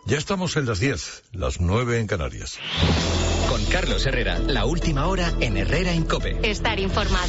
Ya estamos en las 10, las 9 en Canarias. Con Carlos Herrera, la última hora en Herrera en COPE. Estar informado.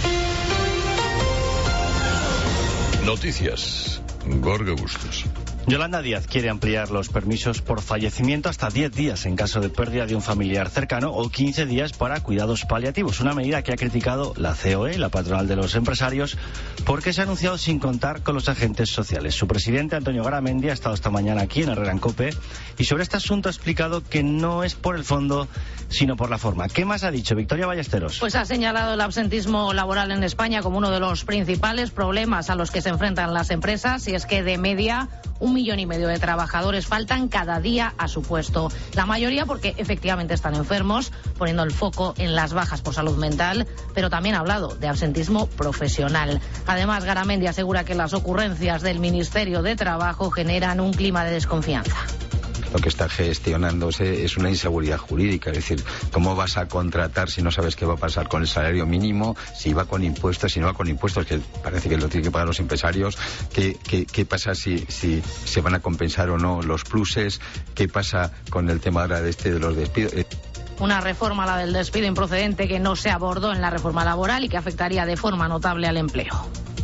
Noticias. Gorge Bustos. Yolanda Díaz quiere ampliar los permisos por fallecimiento hasta 10 días en caso de pérdida de un familiar cercano o 15 días para cuidados paliativos. Una medida que ha criticado la COE, la patronal de los empresarios, porque se ha anunciado sin contar con los agentes sociales. Su presidente, Antonio Garamendi, ha estado esta mañana aquí en Herrera en COPE y sobre este asunto ha explicado que no es por el fondo, sino por la forma. ¿Qué más ha dicho Victoria Ballesteros? Pues ha señalado el absentismo laboral en España como uno de los principales problemas a los que se enfrentan las empresas, y es que de media 1,5 millones de trabajadores faltan cada día a su puesto. La mayoría porque efectivamente están enfermos, poniendo el foco en las bajas por salud mental, pero también ha hablado de absentismo profesional. Además, Garamendi asegura que las ocurrencias del Ministerio de Trabajo generan un clima de desconfianza. Lo que está gestionándose es una inseguridad jurídica, es decir, ¿cómo vas a contratar si no sabes qué va a pasar con el salario mínimo, si va con impuestos, si no va con impuestos, que parece que lo tienen que pagar los empresarios? ¿Qué pasa si se van a compensar o no los pluses? ¿Qué pasa con el tema ahora de los despidos? Una reforma, la del despido improcedente, que no se abordó en la reforma laboral y que afectaría de forma notable al empleo.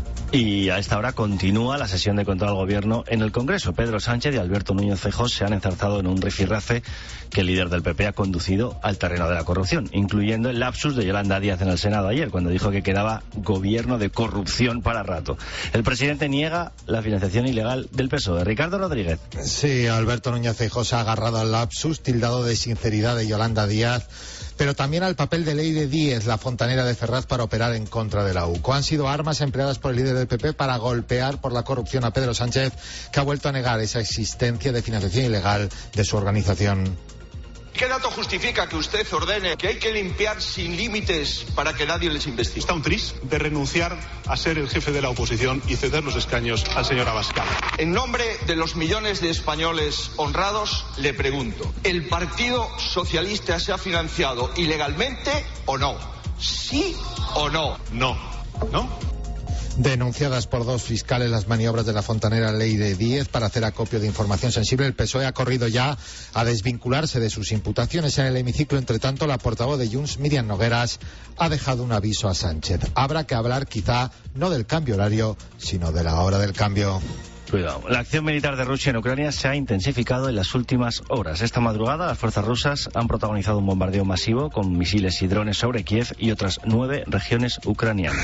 Y a esta hora continúa la sesión de control al gobierno en el Congreso. Pedro Sánchez y Alberto Núñez Feijóo se han enzarzado en un rifirrafe que el líder del PP ha conducido al terreno de la corrupción, incluyendo el lapsus de Yolanda Díaz en el Senado ayer, cuando dijo que quedaba gobierno de corrupción para rato. El presidente niega la financiación ilegal del PSOE. Ricardo Rodríguez. Sí, Alberto Núñez Feijóo se ha agarrado al lapsus, tildado de sinceridad de Yolanda Díaz, pero también al papel de Leire Díez, la fontanera de Ferraz, para operar en contra de la UCO. Han sido armas empleadas por el líder del PP para golpear por la corrupción a Pedro Sánchez, que ha vuelto a negar esa existencia de financiación ilegal de su organización. ¿Qué dato justifica que usted ordene que hay que limpiar sin límites para que nadie les investigue? Está un tris de renunciar a ser el jefe de la oposición y ceder los escaños al señor Abascal. En nombre de los millones de españoles honrados, le pregunto, ¿el Partido Socialista se ha financiado ilegalmente o no? ¿Sí o no? No. ¿No? Denunciadas por 2 fiscales las maniobras de la fontanera Leire Díez para hacer acopio de información sensible, el PSOE ha corrido ya a desvincularse de sus imputaciones. En el hemiciclo, entre tanto, la portavoz de Junts, Míriam Nogueras, ha dejado un aviso a Sánchez. Habrá que hablar quizá no del cambio horario, sino de la hora del cambio. Cuidado. La acción militar de Rusia en Ucrania se ha intensificado en las últimas horas. Esta madrugada las fuerzas rusas han protagonizado un bombardeo masivo con misiles y drones sobre Kiev y otras 9 regiones ucranianas.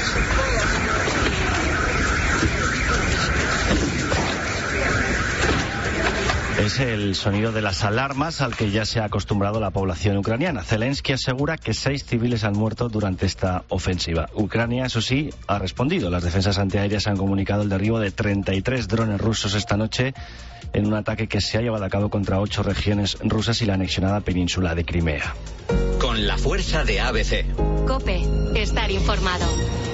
Es el sonido de las alarmas al que ya se ha acostumbrado la población ucraniana. Zelensky asegura que 6 civiles han muerto durante esta ofensiva. Ucrania, eso sí, ha respondido. Las defensas antiaéreas han comunicado el derribo de 33 drones rusos esta noche en un ataque que se ha llevado a cabo contra 8 regiones rusas y la anexionada península de Crimea. Con la fuerza de ABC. COPE. Estar informado.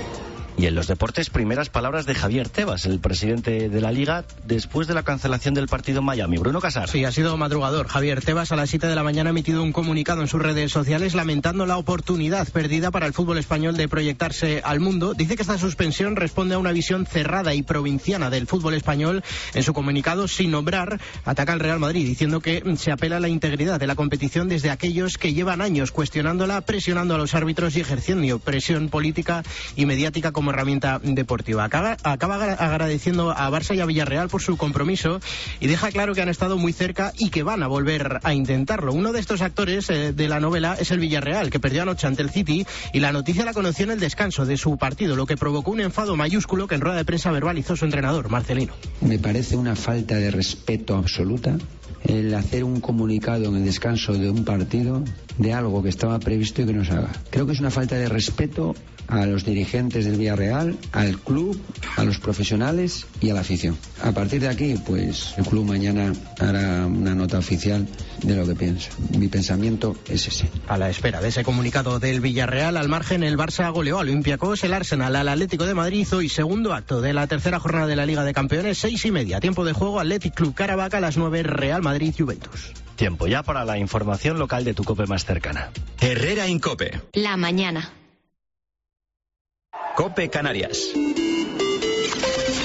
Y en los deportes, primeras palabras de Javier Tebas, el presidente de la Liga, después de la cancelación del partido en Miami. Bruno Casar. Sí, ha sido madrugador. Javier Tebas a las 7 de la mañana ha emitido un comunicado en sus redes sociales lamentando la oportunidad perdida para el fútbol español de proyectarse al mundo. Dice que esta suspensión responde a una visión cerrada y provinciana del fútbol español. En su comunicado, sin nombrar, ataca al Real Madrid, diciendo que se apela a la integridad de la competición desde aquellos que llevan años cuestionándola, presionando a los árbitros y ejerciendo presión política y mediática como herramienta deportiva. Acaba agradeciendo a Barça y a Villarreal por su compromiso y deja claro que han estado muy cerca y que van a volver a intentarlo. Uno de estos actores de la novela es el Villarreal, que perdió anoche ante el City, y la noticia la conoció en el descanso de su partido, lo que provocó un enfado mayúsculo que en rueda de prensa verbalizó su entrenador, Marcelino. Me parece una falta de respeto absoluta el hacer un comunicado en el descanso de un partido de algo que estaba previsto y que no se haga. Creo que es una falta de respeto a los dirigentes del Villarreal, al club, a los profesionales y a la afición. A partir de aquí, pues el club mañana hará una nota oficial de lo que piensa. Mi pensamiento es ese. A la espera de ese comunicado del Villarreal, al margen, el Barça goleó al Olympiacos, el Arsenal al Atlético de Madrid. Hoy segundo acto de la tercera jornada de la Liga de Campeones, 6:30. Tiempo de juego, Athletic Club Caravaca, a las 9, Real Madrid Juventus. Tiempo ya para la información local de tu COPE más cercana. Herrera en COPE. La mañana. COPE Canarias.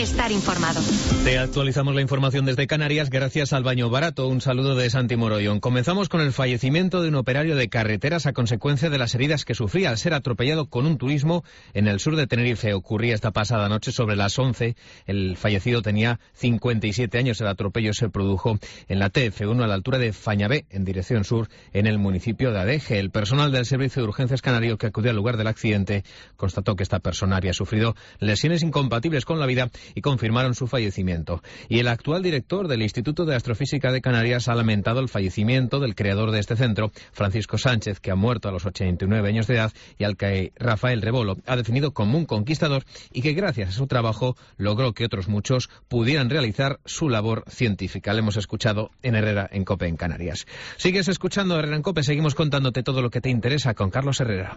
Estar informado. Te actualizamos la información desde Canarias gracias al Baño Barato. Un saludo de Santi Morollón. Comenzamos con el fallecimiento de un operario de carreteras a consecuencia de las heridas que sufría al ser atropellado con un turismo en el sur de Tenerife. Ocurría esta pasada noche sobre las 11. El fallecido tenía 57 años. El atropello se produjo en la TF1 a la altura de Fañabé, en dirección sur, en el municipio de Adeje. El personal del Servicio de Urgencias Canario que acudió al lugar del accidente constató que esta persona había sufrido lesiones incompatibles con la vida y confirmaron su fallecimiento. Y el actual director del Instituto de Astrofísica de Canarias ha lamentado el fallecimiento del creador de este centro, Francisco Sánchez, que ha muerto a los 89 años de edad y al que Rafael Rebolo ha definido como un conquistador y que gracias a su trabajo logró que otros muchos pudieran realizar su labor científica. Le hemos escuchado en Herrera en COPE en Canarias. Sigues escuchando Herrera en COPE, seguimos contándote todo lo que te interesa con Carlos Herrera.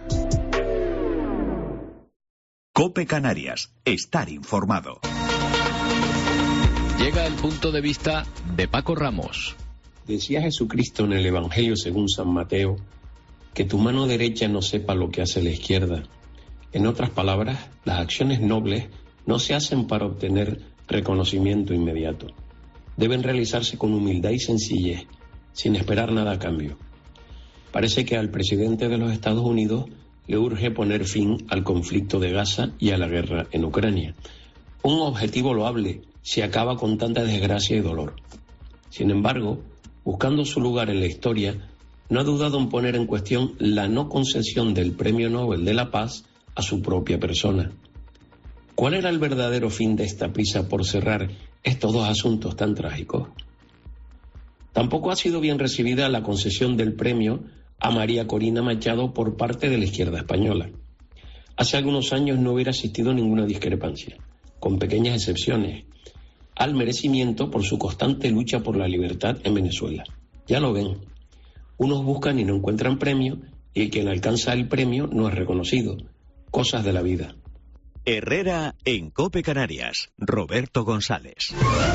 COPE Canarias, estar informado. Llega el punto de vista de Paco Ramos. Decía Jesucristo en el Evangelio según San Mateo, que tu mano derecha no sepa lo que hace la izquierda. En otras palabras, las acciones nobles no se hacen para obtener reconocimiento inmediato. Deben realizarse con humildad y sencillez, sin esperar nada a cambio. Parece que al presidente de los Estados Unidos le urge poner fin al conflicto de Gaza y a la guerra en Ucrania. Un objetivo loable si acaba con tanta desgracia y dolor. Sin embargo, buscando su lugar en la historia, no ha dudado en poner en cuestión la no concesión del Premio Nobel de la Paz a su propia persona. ¿Cuál era el verdadero fin de esta prisa por cerrar estos dos asuntos tan trágicos? Tampoco ha sido bien recibida la concesión del premio a María Corina Machado por parte de la izquierda española. Hace algunos años no hubiera existido ninguna discrepancia, con pequeñas excepciones, al merecimiento por su constante lucha por la libertad en Venezuela. Ya lo ven, unos buscan y no encuentran premio, y el quien alcanza el premio no es reconocido. Cosas de la vida. Herrera en COPE Canarias, Roberto González.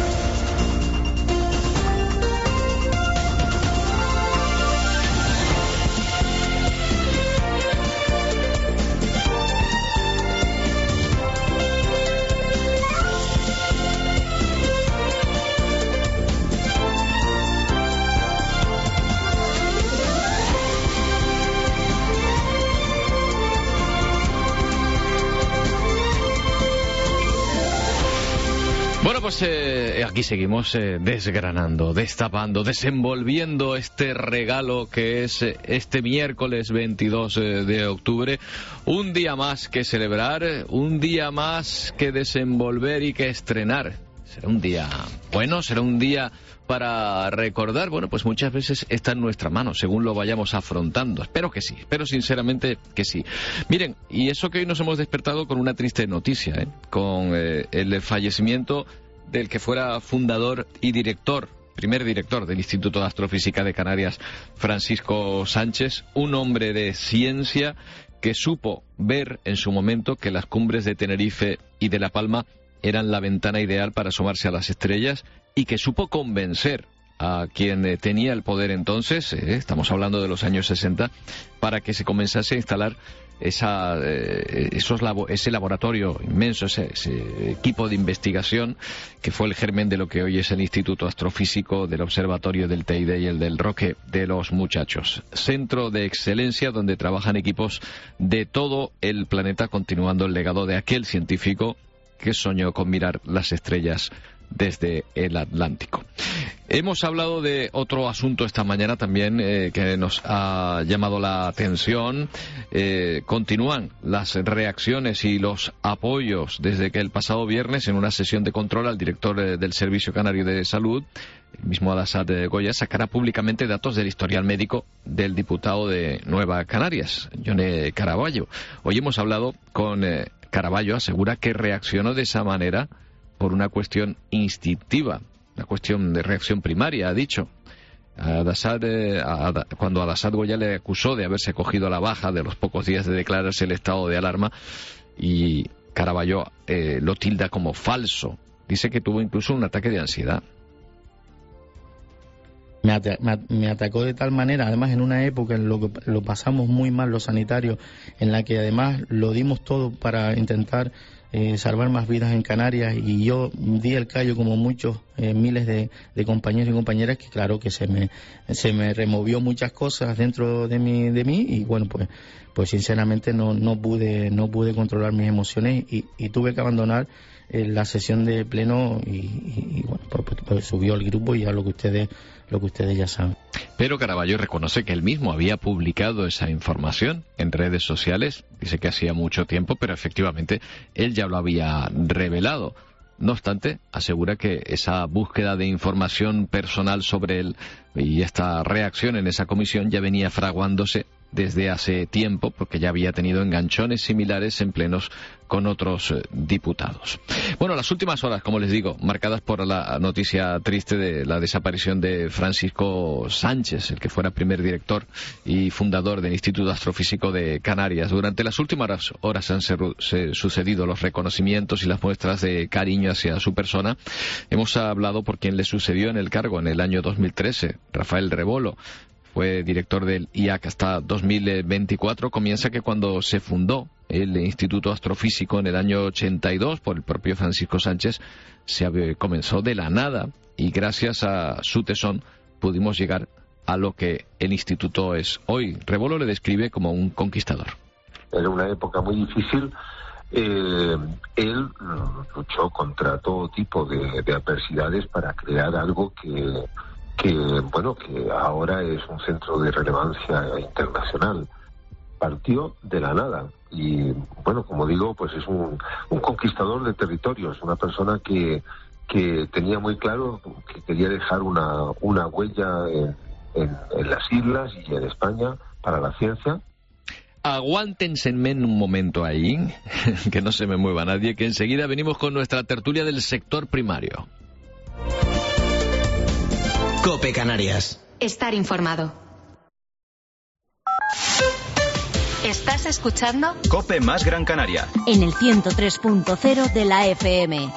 Bueno, pues aquí seguimos desgranando, destapando, desenvolviendo este regalo que es este miércoles 22 de octubre. Un día más que celebrar, un día más que desenvolver y que estrenar. Será un día bueno, será un día para recordar. Bueno, pues muchas veces está en nuestra mano, según lo vayamos afrontando. Espero que sí, espero sinceramente que sí. Miren, y eso que hoy nos hemos despertado con una triste noticia, con el fallecimiento del que fuera fundador y primer director del Instituto de Astrofísica de Canarias, Francisco Sánchez, un hombre de ciencia que supo ver en su momento que las cumbres de Tenerife y de La Palma eran la ventana ideal para asomarse a las estrellas y que supo convencer a quien tenía el poder entonces, estamos hablando de los años 60, para que se comenzase a instalar ese laboratorio inmenso, ese equipo de investigación que fue el germen de lo que hoy es el Instituto Astrofísico, del Observatorio del Teide y el del Roque de los Muchachos. Centro de excelencia donde trabajan equipos de todo el planeta, continuando el legado de aquel científico que soñó con mirar las estrellas desde el Atlántico. Hemos hablado de otro asunto esta mañana también que nos ha llamado la atención. Continúan las reacciones y los apoyos desde que el pasado viernes, en una sesión de control al director del Servicio Canario de Salud, el mismo Al-Assad Goya, sacará públicamente datos del historial médico del diputado de Nueva Canarias, Yone Caraballo. Hoy hemos hablado con Caraballo, asegura que reaccionó de esa manera por una cuestión instintiva, una cuestión de reacción primaria, ha dicho. Cuando Al-Assad Goya le acusó de haberse cogido a la baja de los pocos días de declararse el estado de alarma, y Caraballo lo tilda como falso. Dice que tuvo incluso un ataque de ansiedad. Me atacó de tal manera, además en una época en lo que lo pasamos muy mal los sanitarios, en la que además lo dimos todo para intentar salvar más vidas en Canarias, y yo di el callo como muchos miles de compañeros y compañeras, que claro que se me removió muchas cosas dentro de mí y bueno, pues sinceramente no pude controlar mis emociones y tuve que abandonar la sesión de pleno y bueno, pues subió el grupo y ya lo que ustedes ya saben. Pero Caraballo reconoce que él mismo había publicado esa información en redes sociales, dice que hacía mucho tiempo, pero efectivamente él ya lo había revelado. No obstante, asegura que esa búsqueda de información personal sobre él y esta reacción en esa comisión ya venía fraguándose desde hace tiempo, porque ya había tenido enganchones similares en plenos con otros diputados. Bueno, las últimas horas, como les digo, marcadas por la noticia triste de la desaparición de Francisco Sánchez, el que fuera primer director y fundador del Instituto Astrofísico de Canarias. Durante las últimas horas han sucedido los reconocimientos y las muestras de cariño hacia su persona. Hemos hablado por quien le sucedió en el cargo en el año 2013, Rafael Rebolo. Fue director del IAC hasta 2024. Comienza que cuando se fundó el Instituto Astrofísico en el año 82 por el propio Francisco Sánchez, comenzó de la nada y gracias a su tesón pudimos llegar a lo que el instituto es hoy. Rebolo le describe como un conquistador. Era una época muy difícil. Él luchó contra todo tipo de adversidades para crear algo que ahora es un centro de relevancia internacional. Partió de la nada y, bueno, como digo, pues es un conquistador de territorios, una persona que tenía muy claro que quería dejar una huella en las islas y en España para la ciencia. Aguántense un momento ahí, que no se me mueva nadie, que enseguida venimos con nuestra tertulia del sector primario. COPE Canarias. Estar informado. ¿Estás escuchando? COPE más Gran Canaria. En el 103.0 de la FM.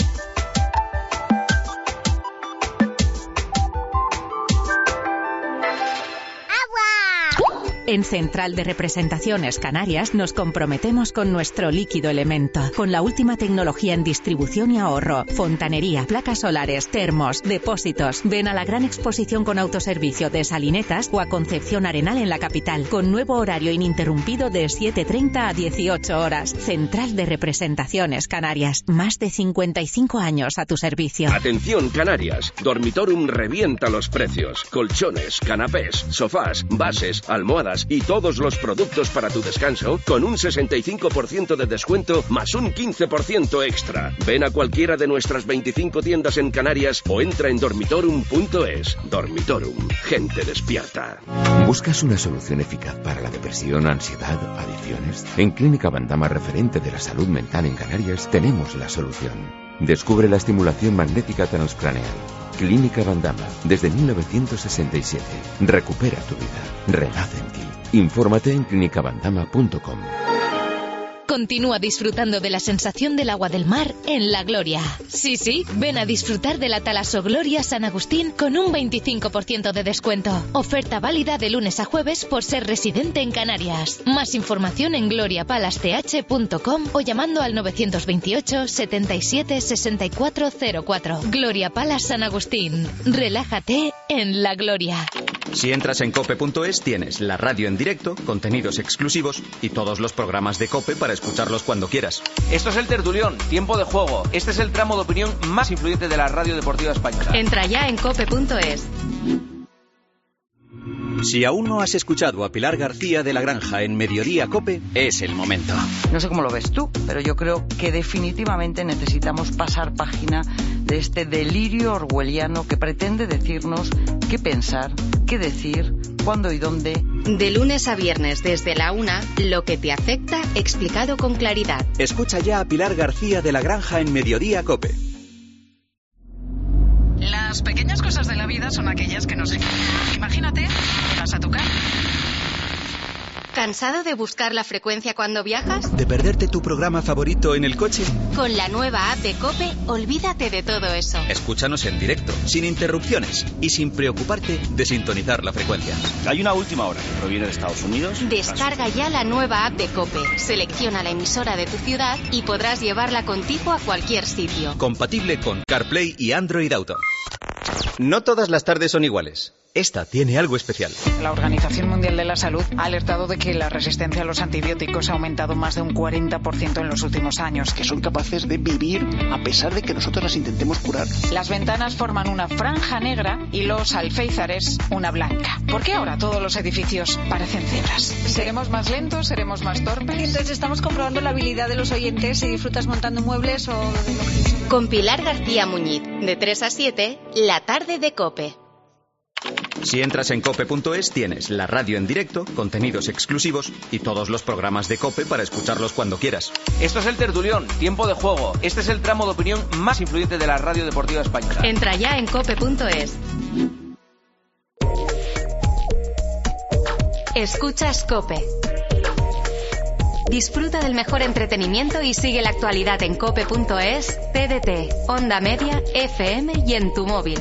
En Central de Representaciones Canarias nos comprometemos con nuestro líquido elemento, con la última tecnología en distribución y ahorro, fontanería, placas solares, termos, depósitos. Ven a la gran exposición con autoservicio de Salinetas o a Concepción Arenal en la capital, con nuevo horario ininterrumpido de 7:30 a 18 horas. Central de Representaciones Canarias, más de 55 años a tu servicio. Atención Canarias, Dormitorum revienta los precios. Colchones, canapés, sofás, bases, almohadas y todos los productos para tu descanso con un 65% de descuento más un 15% extra. Ven a cualquiera de nuestras 25 tiendas en Canarias o entra en dormitorum.es. Dormitorum, gente despierta. ¿Buscas una solución eficaz para la depresión, ansiedad, adicciones? En Clínica Bandama, referente de la salud mental en Canarias, tenemos la solución. Descubre la estimulación magnética transcraneal. Clínica Bandama, desde 1967. Recupera tu vida. Renace en ti. Infórmate en clinicabandama.com. Continúa disfrutando de la sensación del agua del mar en La Gloria. Sí, ven a disfrutar de la Talasogloria San Agustín con un 25% de descuento. Oferta válida de lunes a jueves por ser residente en Canarias. Más información en gloriapalace.com o llamando al 928 77 6404. Gloria Palace San Agustín. Relájate en La Gloria. Si entras en cope.es tienes la radio en directo, contenidos exclusivos y todos los programas de COPE para escucharlos cuando quieras. Esto es el Tertulión, tiempo de juego. Este es el tramo de opinión más influyente de la radio deportiva española. Entra ya en cope.es. Si aún no has escuchado a Pilar García de la Granja en Mediodía COPE, es el momento. No sé cómo lo ves tú, pero yo creo que definitivamente necesitamos pasar página de este delirio orwelliano que pretende decirnos qué pensar, qué decir, cuándo y dónde. De lunes a viernes desde la 1, lo que te afecta explicado con claridad. Escucha ya a Pilar García de la Granja en Mediodía COPE. Las pequeñas cosas de la vida son aquellas que nos... Imagínate, vas a tu casa. ¿Cansado de buscar la frecuencia cuando viajas? ¿De perderte tu programa favorito en el coche? Con la nueva app de COPE, olvídate de todo eso. Escúchanos en directo, sin interrupciones y sin preocuparte de sintonizar la frecuencia. Hay una última hora que proviene de Estados Unidos. Descarga ya la nueva app de COPE. Selecciona la emisora de tu ciudad y podrás llevarla contigo a cualquier sitio. Compatible con CarPlay y Android Auto. No todas las tardes son iguales. Esta tiene algo especial. La Organización Mundial de la Salud ha alertado de que la resistencia a los antibióticos ha aumentado más de un 40% en los últimos años. Que son capaces de vivir a pesar de que nosotros las intentemos curar. Las ventanas forman una franja negra y los alféizares una blanca. ¿Por qué ahora todos los edificios parecen cebras? ¿Seremos más lentos? ¿Seremos más torpes? Entonces estamos comprobando la habilidad de los oyentes si disfrutas montando muebles o de lo que... Con Pilar García Muñiz, de 3 a 7, la tarde de COPE. Si entras en cope.es tienes la radio en directo, contenidos exclusivos y todos los programas de COPE para escucharlos cuando quieras. Esto es El Tertulión, tiempo de juego. Este es el tramo de opinión más influyente de la radio deportiva española. Entra ya en cope.es. Escuchas COPE. Disfruta del mejor entretenimiento y sigue la actualidad en cope.es, TDT, Onda Media, FM y en tu móvil.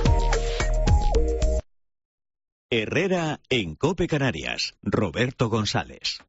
Herrera en COPE Canarias. Roberto González.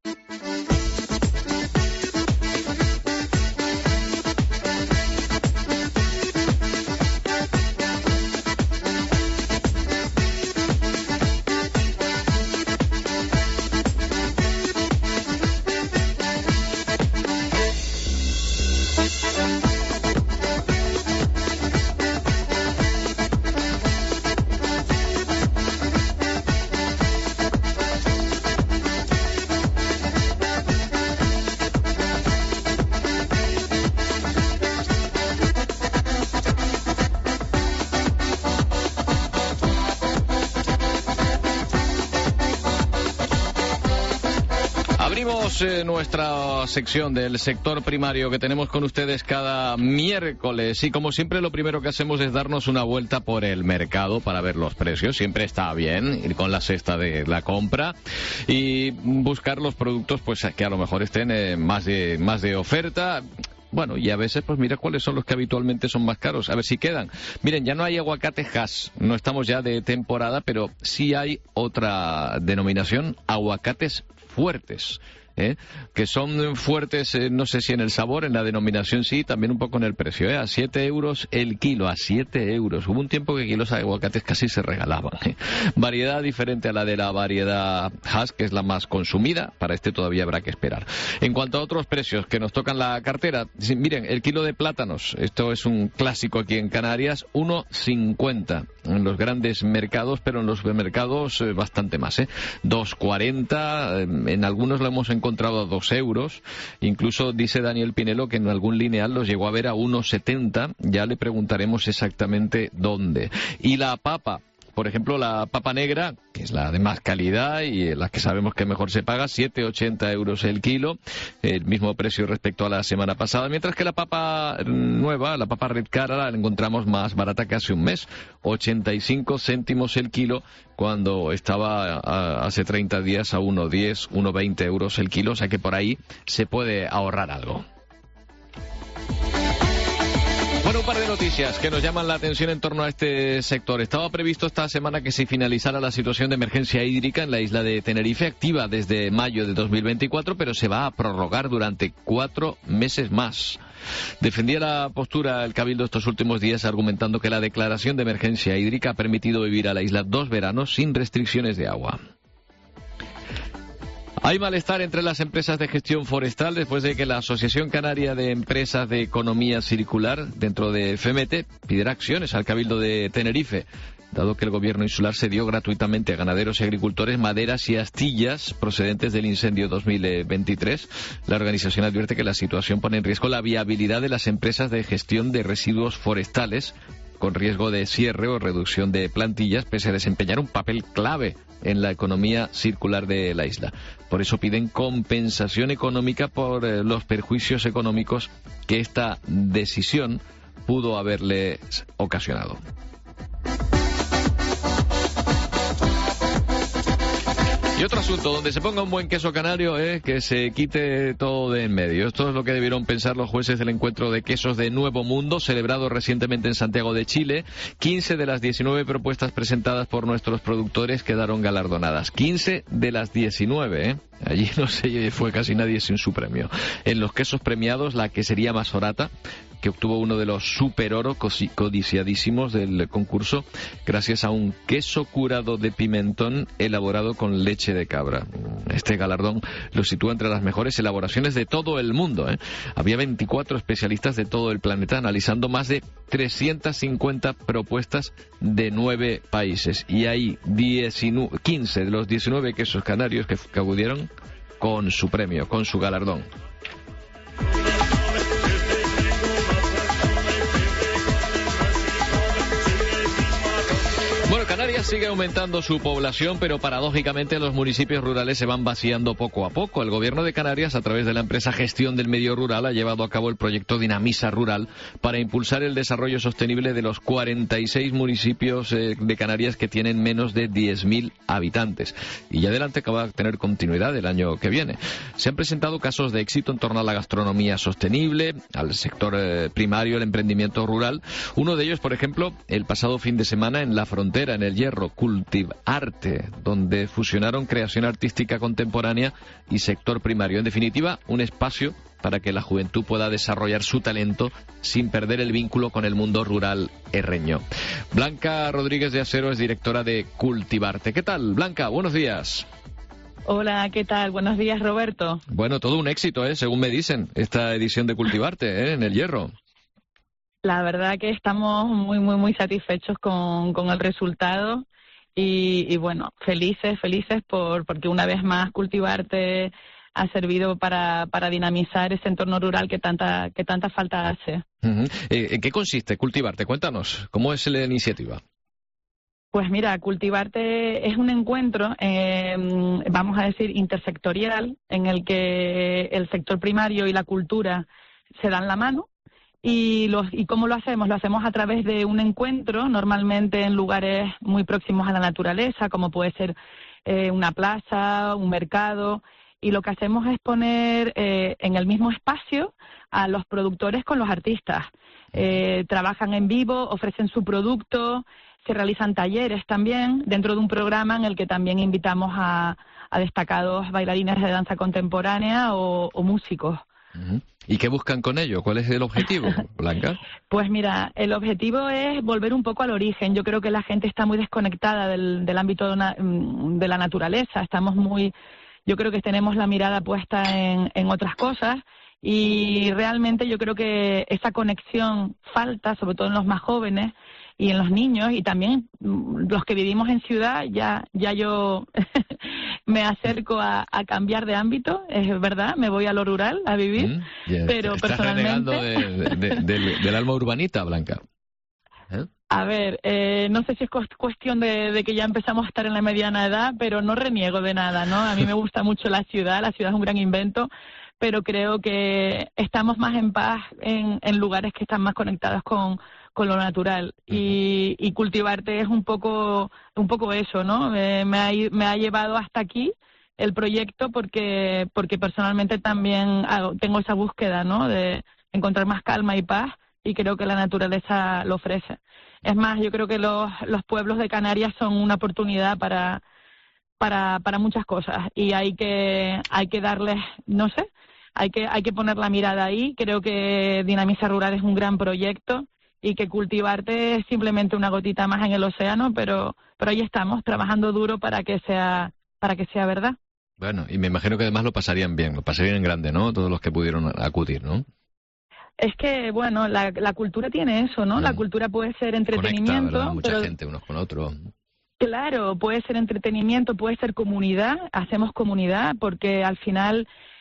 Nuestra sección del sector primario que tenemos con ustedes cada miércoles y como siempre lo primero que hacemos es darnos una vuelta por el mercado para ver los precios. Siempre está bien ir con la cesta de la compra y buscar los productos pues que a lo mejor estén más de oferta. Bueno, y a veces, pues mira cuáles son los que habitualmente son más caros, a ver si quedan. Miren, ya no hay aguacate Hass, no estamos ya de temporada, pero sí hay otra denominación, aguacates fuertes. Que son fuertes, no sé si en el sabor, en la denominación sí, también un poco en el precio, a 7 euros el kilo, a 7 euros. Hubo un tiempo que kilos de aguacates casi se regalaban. Variedad diferente a la de la variedad Hass, que es la más consumida, para este todavía habrá que esperar. En cuanto a otros precios que nos tocan la cartera, miren, el kilo de plátanos, esto es un clásico aquí en Canarias, 1,50 en los grandes mercados, pero en los supermercados bastante más, 2,40, en algunos lo hemos encontrado a 2 euros, incluso dice Daniel Pinelo que en algún lineal los llegó a ver a 1,70, ya le preguntaremos exactamente dónde. Y la papa, por ejemplo, la papa negra, que es la de más calidad y la que sabemos que mejor se paga, 7,80 euros el kilo, el mismo precio respecto a la semana pasada, mientras que la papa nueva, la papa red cara, la encontramos más barata que hace un mes, 85 céntimos el kilo, cuando estaba hace 30 días a 1,10, 1,20 euros el kilo, o sea que por ahí se puede ahorrar algo. Bueno, un par de noticias que nos llaman la atención en torno a este sector. Estaba previsto esta semana que se finalizara la situación de emergencia hídrica en la isla de Tenerife, activa desde mayo de 2024, pero se va a prorrogar durante 4 meses más. Defendía la postura el Cabildo estos últimos días argumentando que la declaración de emergencia hídrica ha permitido vivir a la isla 2 veranos sin restricciones de agua. Hay malestar entre las empresas de gestión forestal después de que la Asociación Canaria de Empresas de Economía Circular, dentro de FEMETE, pidiera acciones al Cabildo de Tenerife, dado que el gobierno insular cedió gratuitamente a ganaderos y agricultores maderas y astillas procedentes del incendio 2023. La organización advierte que la situación pone en riesgo la viabilidad de las empresas de gestión de residuos forestales, con riesgo de cierre o reducción de plantillas, pese a desempeñar un papel clave en la economía circular de la isla. Por eso piden compensación económica por los perjuicios económicos que esta decisión pudo haberles ocasionado. Y otro asunto, donde se ponga un buen queso canario es que se quite todo de en medio. Esto es lo que debieron pensar los jueces del encuentro de quesos de Nuevo Mundo, celebrado recientemente en Santiago de Chile. 15 de las 19 propuestas presentadas por nuestros productores quedaron galardonadas. 15 de las 19, ¿eh? Allí no se fue casi nadie sin su premio. En los quesos premiados, la quesería Masorata, que obtuvo uno de los super oro codiciadísimos del concurso, gracias a un queso curado de pimentón elaborado con leche de cabra. Este galardón lo sitúa entre las mejores elaboraciones de todo el mundo, ¿eh? Había 24 especialistas de todo el planeta analizando más de 350 propuestas de 9 países. Y hay 15 de los 19 quesos canarios que acudieron con su premio, con su galardón. Bueno, Canarias sigue aumentando su población, pero paradójicamente los municipios rurales se van vaciando poco a poco. El gobierno de Canarias, a través de la empresa Gestión del Medio Rural, ha llevado a cabo el proyecto Dinamisa Rural para impulsar el desarrollo sostenible de los 46 municipios de Canarias que tienen menos de 10.000 habitantes. Y adelante que va a tener continuidad el año que viene. Se han presentado casos de éxito en torno a la gastronomía sostenible, al sector primario, el emprendimiento rural. Uno de ellos, por ejemplo, el pasado fin de semana en La Frontera, en el Hierro, Cultivarte, donde fusionaron creación artística contemporánea y sector primario. En definitiva, un espacio para que la juventud pueda desarrollar su talento sin perder el vínculo con el mundo rural herreño. Blanca Rodríguez de Acero es directora de Cultivarte. ¿Qué tal, Blanca? Buenos días. Hola, ¿qué tal? Buenos días, Roberto. Bueno, todo un éxito, según me dicen, esta edición de Cultivarte, en el Hierro. La verdad que estamos muy satisfechos con el resultado y bueno, felices porque una vez más Cultivarte ha servido para dinamizar ese entorno rural que tanta falta hace. ¿En qué consiste Cultivarte? Cuéntanos, ¿cómo es la iniciativa? Pues mira, Cultivarte es un encuentro, vamos a decir, intersectorial, en el que el sector primario y la cultura se dan la mano. ¿Y cómo lo hacemos? Lo hacemos a través de un encuentro, normalmente en lugares muy próximos a la naturaleza, como puede ser una plaza, un mercado, y lo que hacemos es poner en el mismo espacio a los productores con los artistas. Trabajan en vivo, ofrecen su producto, se realizan talleres también, dentro de un programa en el que también invitamos a destacados bailarines de danza contemporánea o músicos. ¿Y qué buscan con ello? ¿Cuál es el objetivo, Blanca? Pues mira, el objetivo es volver un poco al origen. Yo creo que la gente está muy desconectada del ámbito de la naturaleza. Yo creo que tenemos la mirada puesta en otras cosas y realmente yo creo que esa conexión falta, sobre todo en los más jóvenes y en los niños, y también los que vivimos en ciudad. Ya yo me acerco a cambiar de ámbito, es verdad, me voy a lo rural a vivir, pero estás personalmente... renegando del alma urbanita, Blanca. A ver, no sé si es cuestión de que ya empezamos a estar en la mediana edad, pero no reniego de nada, ¿no? A mí me gusta mucho la ciudad es un gran invento, pero creo que estamos más en paz en lugares que están más conectados con lo natural. Y Cultivarte es un poco eso, ¿no? Me ha llevado hasta aquí el proyecto porque personalmente también tengo esa búsqueda, ¿no? De encontrar más calma y paz, y creo que la naturaleza lo ofrece. Es más, yo creo que los pueblos de Canarias son una oportunidad para muchas cosas, y hay que darles, no sé, hay que poner la mirada ahí. Creo que Dinamisa Rural es un gran proyecto y que Cultivarte es simplemente una gotita más en el océano, pero ahí estamos, trabajando duro para que sea verdad. Bueno, y me imagino que además lo pasarían en grande, ¿no? Todos los que pudieron acudir, ¿no? Es que, bueno, la cultura tiene eso, ¿no? La cultura puede ser entretenimiento. Conecta, mucha gente unos con otros. Claro, puede ser entretenimiento, puede ser comunidad. Hacemos comunidad porque al final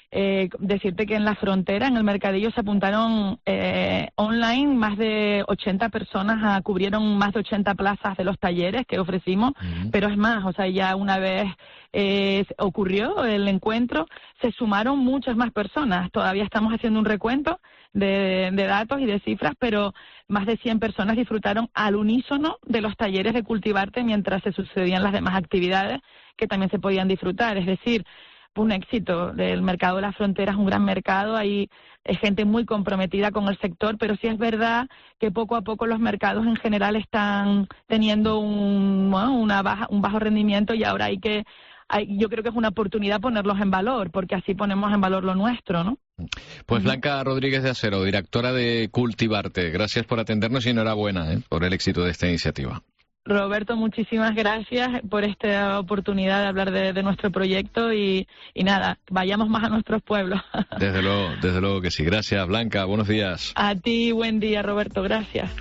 decirte que en la frontera, en el mercadillo, se apuntaron online más de 80 personas, cubrieron más de 80 plazas de los talleres que ofrecimos, pero es más, o sea, ya una vez ocurrió el encuentro, se sumaron muchas más personas. Todavía estamos haciendo un recuento de datos y de cifras, pero más de 100 personas disfrutaron al unísono de los talleres de Cultivarte mientras se sucedían las demás actividades que también se podían disfrutar. Es decir, un éxito. El mercado de la frontera es un gran mercado, hay gente muy comprometida con el sector, pero sí es verdad que poco a poco los mercados en general están teniendo un bajo rendimiento, y ahora yo creo que es una oportunidad ponerlos en valor, porque así ponemos en valor lo nuestro, ¿no? Pues Blanca Rodríguez de Acero, directora de Cultivarte, gracias por atendernos y enhorabuena por el éxito de esta iniciativa. Roberto, muchísimas gracias por esta oportunidad de hablar de nuestro proyecto y nada, vayamos más a nuestros pueblos. Desde luego que sí. Gracias, Blanca. Buenos días. A ti, buen día, Roberto. Gracias.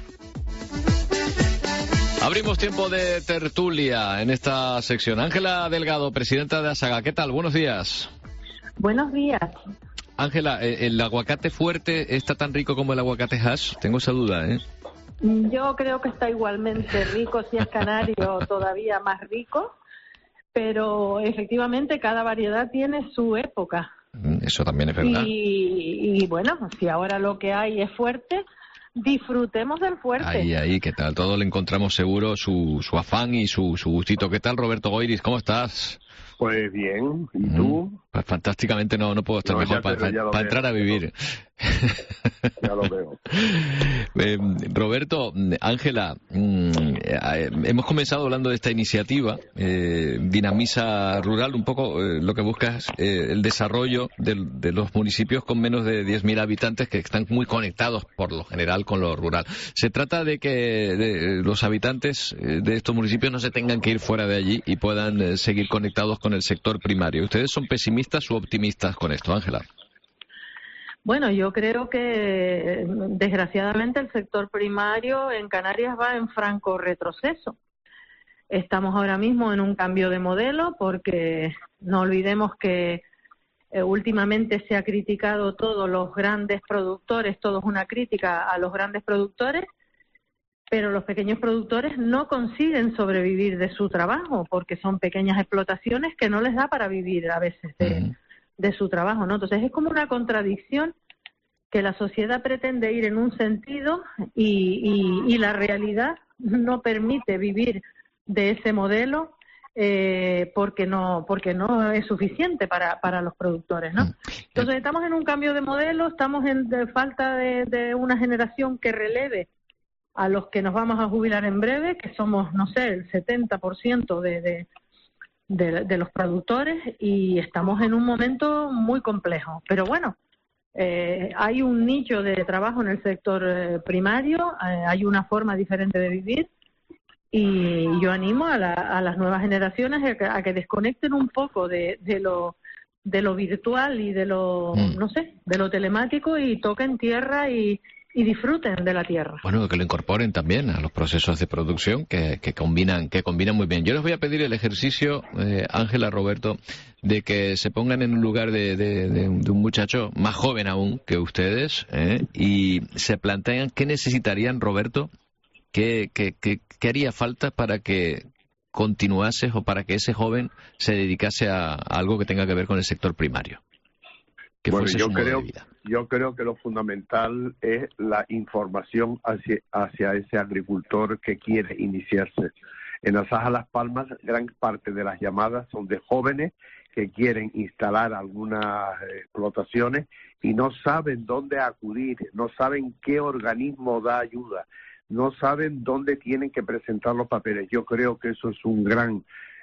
Abrimos tiempo de tertulia en esta sección. Ángela Delgado, presidenta de ASAGA. ¿Qué tal? Buenos días. Buenos días. Ángela, ¿el aguacate fuerte está tan rico como el aguacate hash? Tengo esa duda, ¿eh? Yo creo que está igualmente rico, si es canario todavía más rico, pero efectivamente cada variedad tiene su época. Eso también es verdad. Y bueno, si ahora lo que hay es fuerte, disfrutemos del fuerte. Ahí, ¿qué tal? Todo le encontramos seguro su afán y su gustito. ¿Qué tal, Roberto Goiris? ¿Cómo estás? Pues bien, ¿y tú? Pues fantásticamente, no puedo estar mejor para entrar a vivir. Ya lo veo. Roberto, Ángela, hemos comenzado hablando de esta iniciativa, Dinamiza Rural, un poco lo que busca es el desarrollo de los municipios con menos de 10.000 habitantes que están muy conectados por lo general con lo rural. Se trata de que los habitantes de estos municipios no se tengan que ir fuera de allí y puedan seguir conectados con el sector primario. ¿Ustedes son pesimistas o optimistas con esto, Ángela? Bueno, yo creo que desgraciadamente el sector primario en Canarias va en franco retroceso. Estamos ahora mismo en un cambio de modelo porque no olvidemos que últimamente se ha criticado todos los grandes productores, todo es una crítica a los grandes productores, pero los pequeños productores no consiguen sobrevivir de su trabajo porque son pequeñas explotaciones que no les da para vivir a veces de su trabajo, ¿no? Entonces es como una contradicción que la sociedad pretende ir en un sentido y la realidad no permite vivir de ese modelo porque no es suficiente para los productores, ¿no? Entonces estamos en un cambio de modelo, estamos en falta de una generación que releve a los que nos vamos a jubilar en breve, que somos, no sé, el 70% de los productores, y estamos en un momento muy complejo. Pero bueno, hay un nicho de trabajo en el sector primario, hay una forma diferente de vivir, y yo animo a las nuevas generaciones a que desconecten un poco de lo virtual y de lo, no sé, de lo telemático, y toquen tierra y disfruten de la tierra. Bueno, que lo incorporen también a los procesos de producción que combinan muy bien. Yo les voy a pedir el ejercicio, Ángela, Roberto, de que se pongan en un lugar de un muchacho más joven aún que ustedes, y se plantean qué necesitarían, Roberto, qué haría falta para que continuase o para que ese joven se dedicase a algo que tenga que ver con el sector primario. Bueno, yo creo que lo fundamental es la información hacia ese agricultor que quiere iniciarse. En Asaja Las Palmas, gran parte de las llamadas son de jóvenes que quieren instalar algunas explotaciones y no saben dónde acudir, no saben qué organismo da ayuda, no saben dónde tienen que presentar los papeles. Yo creo que eso es un gran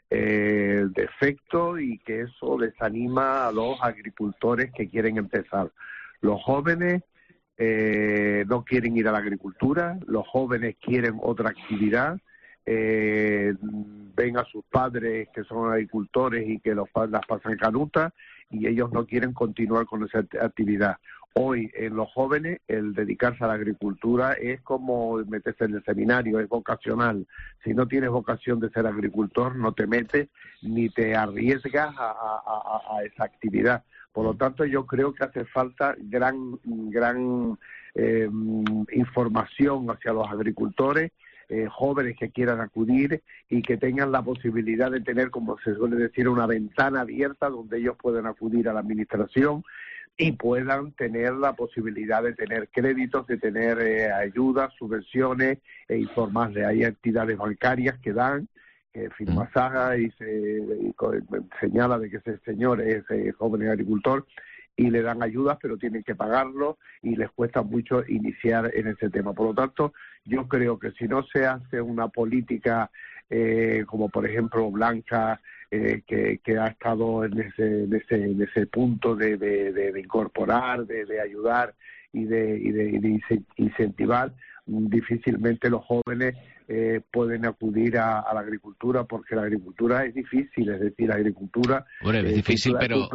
defecto y que eso desanima a los agricultores que quieren empezar. Los jóvenes no quieren ir a la agricultura, los jóvenes quieren otra actividad, ven a sus padres que son agricultores y que las pasan canutas y ellos no quieren continuar con esa actividad. Hoy en los jóvenes el dedicarse a la agricultura es como meterse en el seminario, es vocacional. Si no tienes vocación de ser agricultor, no te metes ni te arriesgas a esa actividad, Por lo tanto, yo creo que hace falta gran información hacia los agricultores, jóvenes que quieran acudir y que tengan la posibilidad de tener, como se suele decir, una ventana abierta donde ellos puedan acudir a la administración y puedan tener la posibilidad de tener créditos, de tener ayudas, subvenciones e informarles. Hay entidades bancarias que dan, que firma Saga y señala de que ese señor es joven agricultor y le dan ayudas, pero tienen que pagarlo y les cuesta mucho iniciar en ese tema. Por lo tanto, yo creo que si no se hace una política como por ejemplo Blanca, que ha estado en ese punto de incorporar, de ayudar y de incentivar, difícilmente los jóvenes pueden acudir a la agricultura, porque la agricultura es difícil, es decir, la agricultura... Bueno, es difícil, tú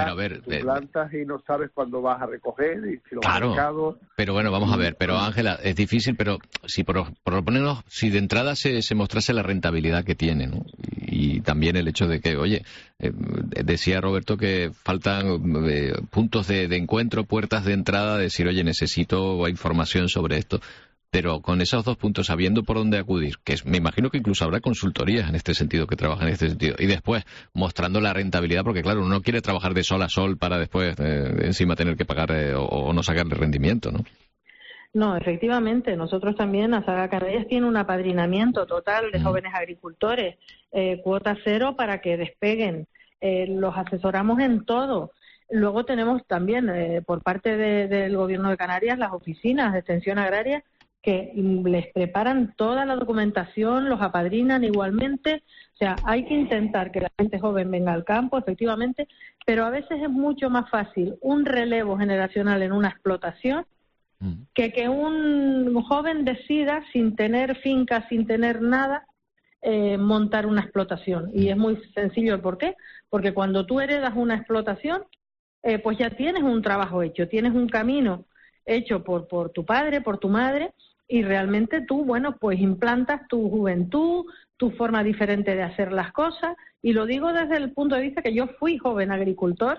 plantas y no sabes cuándo vas a recoger y si lo claro, mercado... Pero bueno, vamos a ver, pero Ángela, es difícil, pero si por lo menos, si de entrada se mostrase la rentabilidad que tiene, ¿no? Y también el hecho de que, oye, decía Roberto que faltan puntos de encuentro, puertas de entrada, de decir, oye, necesito información sobre esto. Pero con esos dos puntos, sabiendo por dónde acudir, que me imagino que incluso habrá consultorías en este sentido, que trabajan en este sentido, y después mostrando la rentabilidad, porque claro, uno no quiere trabajar de sol a sol para después encima tener que pagar o no sacarle rendimiento, ¿no? No, efectivamente, nosotros también, Asaga Canarias tiene un apadrinamiento total de jóvenes agricultores, cuota cero para que despeguen, los asesoramos en todo. Luego tenemos también, por parte del Gobierno de Canarias, las oficinas de extensión agraria, que les preparan toda la documentación, los apadrinan igualmente. O sea, hay que intentar que la gente joven venga al campo, efectivamente, pero a veces es mucho más fácil un relevo generacional en una explotación que un joven decida, sin tener finca, sin tener nada, montar una explotación. Y es muy sencillo el por qué. Porque cuando tú heredas una explotación, pues ya tienes un trabajo hecho, tienes un camino hecho por tu padre, por tu madre, y realmente tú, bueno, pues implantas tu juventud, tu forma diferente de hacer las cosas, y lo digo desde el punto de vista que yo fui joven agricultor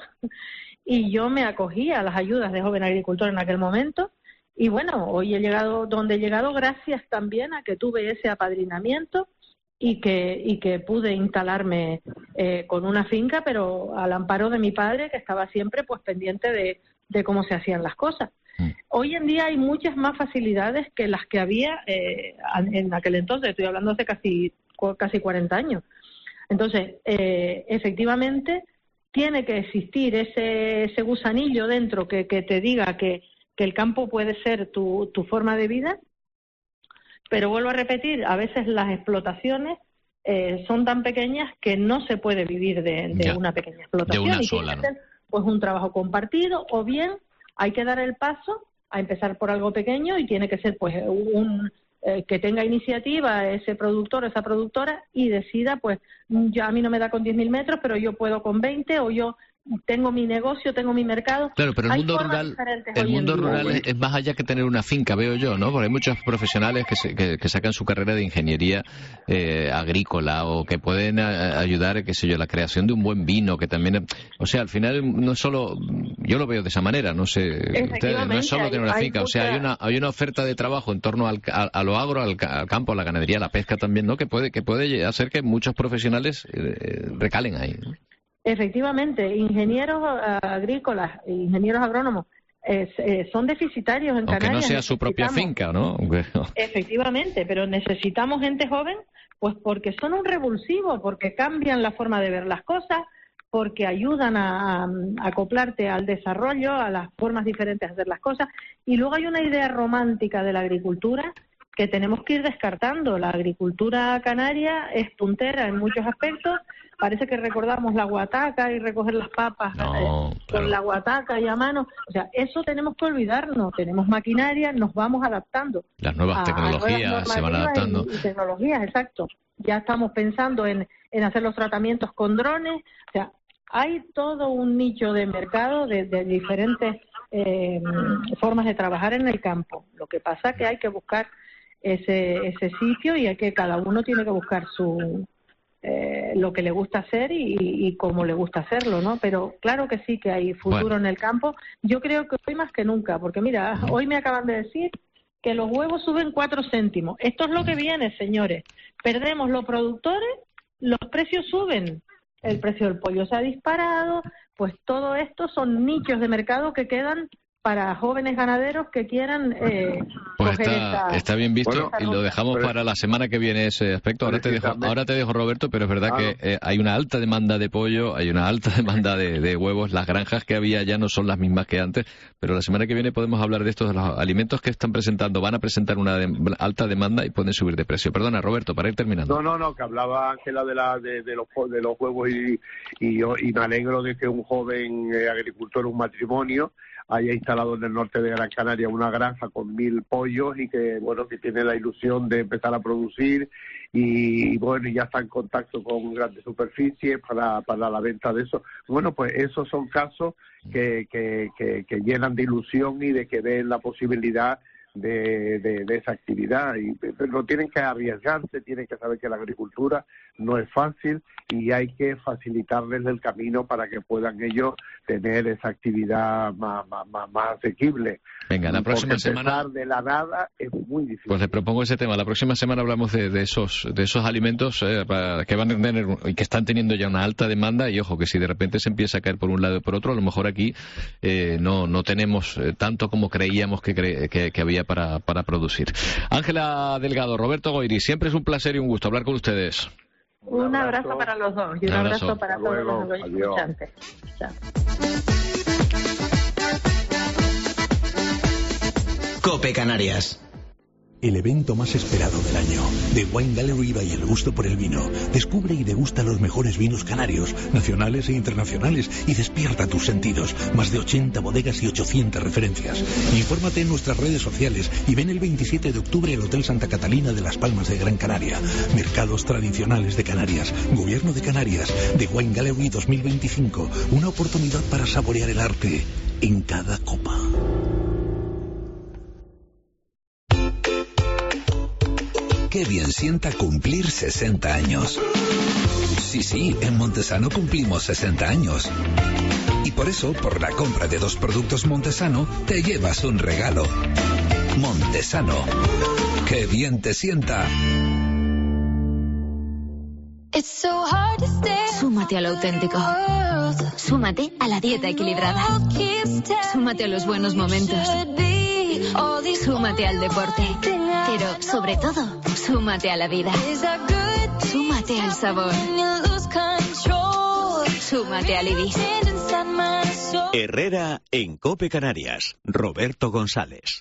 y yo me acogí a las ayudas de joven agricultor en aquel momento, y bueno, hoy he llegado donde he llegado gracias también a que tuve ese apadrinamiento y que pude instalarme con una finca, pero al amparo de mi padre, que estaba siempre pues pendiente de cómo se hacían las cosas. Hoy en día hay muchas más facilidades que las que había en aquel entonces, estoy hablando hace casi 40 años. Entonces, efectivamente, tiene que existir ese gusanillo dentro que te diga que el campo puede ser tu forma de vida, pero vuelvo a repetir, a veces las explotaciones son tan pequeñas que no se puede vivir de una pequeña explotación. De una y sola, tiene que ser, pues, un trabajo compartido, o bien hay que dar el paso a empezar por algo pequeño y tiene que ser pues que tenga iniciativa ese productor, esa productora, y decida, pues ya a mí no me da con 10.000 metros, pero yo puedo con 20, o yo tengo mi negocio, tengo mi mercado. Claro, pero el mundo rural es más allá que tener una finca, veo yo, ¿no? Porque hay muchos profesionales que sacan su carrera de ingeniería agrícola, o que pueden ayudar, qué sé yo, la creación de un buen vino, que también, o sea, al final no es solo, yo lo veo de esa manera, no sé, ustedes, no es solo tener una finca, o sea, hay una oferta de trabajo en torno a lo agro, al campo, a la ganadería, a la pesca también, ¿no? Que puede hacer que muchos profesionales recalen ahí, ¿no? Efectivamente, ingenieros agrícolas, ingenieros agrónomos, son deficitarios en Canarias. Aunque no sea su propia finca, ¿no? Efectivamente, pero necesitamos gente joven, pues porque son un revulsivo, porque cambian la forma de ver las cosas, porque ayudan a acoplarte al desarrollo, a las formas diferentes de hacer las cosas. Y luego hay una idea romántica de la agricultura que tenemos que ir descartando. La agricultura canaria es puntera en muchos aspectos. Parece que recordamos la guataca y recoger las papas con la guataca y a mano. O sea, eso tenemos que olvidarnos. Tenemos maquinaria, nos vamos adaptando. Las nuevas tecnologías se van adaptando. Y tecnologías, exacto. Ya estamos pensando en hacer los tratamientos con drones. O sea, hay todo un nicho de mercado de diferentes formas de trabajar en el campo. Lo que pasa es que hay que buscar ese sitio, y hay que cada uno tiene que buscar su lo que le gusta hacer y cómo le gusta hacerlo, ¿no? Pero claro que sí que hay futuro en el campo. Yo creo que hoy más que nunca, porque mira, hoy me acaban de decir que los huevos suben 4 céntimos. Esto es lo que viene, señores. Perdemos los productores, los precios suben. El precio del pollo se ha disparado, pues todo esto son nichos de mercado que quedan para jóvenes ganaderos que quieran pues está bien visto, y lo dejamos para la semana que viene ese aspecto. Ahora te dejo, Roberto, pero es verdad que hay una alta demanda de pollo, hay una alta demanda de huevos. Las granjas que había ya no son las mismas que antes, pero la semana que viene podemos hablar de estos, de los alimentos que están presentando. Van a presentar una alta demanda y pueden subir de precio. Perdona, Roberto, para ir terminando. No, que hablaba Ángela de los huevos y me alegro de que un joven agricultor, un matrimonio, haya instalado en el norte de Gran Canaria una granja con 1000 pollos y que tiene la ilusión de empezar a producir y ya está en contacto con grandes superficies para la venta de eso. Bueno, pues esos son casos que llenan de ilusión y de que ven la posibilidad de esa actividad, pero tienen que arriesgarse, tienen que saber que la agricultura no es fácil y hay que facilitarles el camino para que puedan ellos tener esa actividad más asequible. Venga, la próxima semana empezar de la nada es muy difícil. Pues le propongo ese tema. La próxima semana hablamos de esos alimentos que van a tener y que están teniendo ya una alta demanda, y ojo que si de repente se empieza a caer por un lado y por otro, a lo mejor aquí no tenemos tanto como creíamos que había para producir. Ángela Delgado, Roberto Goyri, siempre es un placer y un gusto hablar con ustedes. Un abrazo para los dos y un abrazo para todos los escuchantes. Chao. COPE Canarias. El evento más esperado del año. The Wine Gallery by El Gusto por el Vino. Descubre y degusta los mejores vinos canarios, nacionales e internacionales, y despierta tus sentidos. Más de 80 bodegas y 800 referencias. Infórmate en nuestras redes sociales y ven el 27 de octubre al Hotel Santa Catalina de Las Palmas de Gran Canaria. Mercados tradicionales de Canarias. Gobierno de Canarias. The Wine Gallery 2025. Una oportunidad para saborear el arte en cada copa. Qué bien sienta cumplir 60 años. Sí, en Montesano cumplimos 60 años. Y por eso, por la compra de 2 productos Montesano, te llevas un regalo. Montesano. Qué bien te sienta. Súmate a lo auténtico. Súmate a la dieta equilibrada. Súmate a los buenos momentos. Súmate al deporte. Pero, sobre todo, súmate a la vida. Súmate al sabor. Súmate al Ibis. Herrera en COPE Canarias. Roberto González.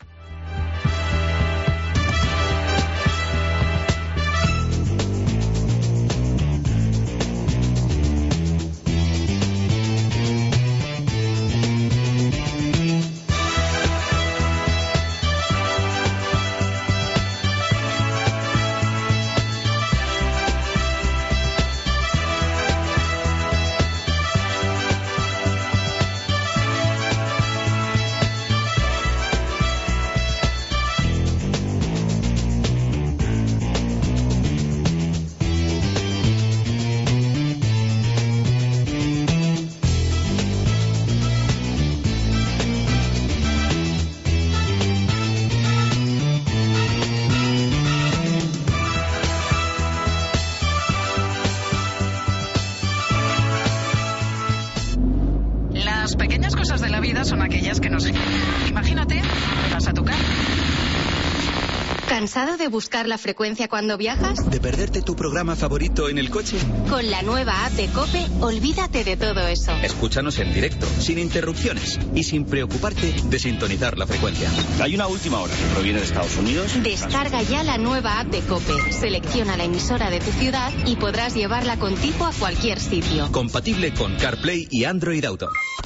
Son aquellas que nos... Imagínate, vas a tu casa. ¿Cansado de buscar la frecuencia cuando viajas? ¿De perderte tu programa favorito en el coche? Con la nueva app de COPE, olvídate de todo eso. Escúchanos en directo, sin interrupciones y sin preocuparte de sintonizar la frecuencia. Hay una última hora que proviene de Estados Unidos. Descarga ya la nueva app de COPE. Selecciona la emisora de tu ciudad y podrás llevarla contigo a cualquier sitio. Compatible con CarPlay y Android Auto.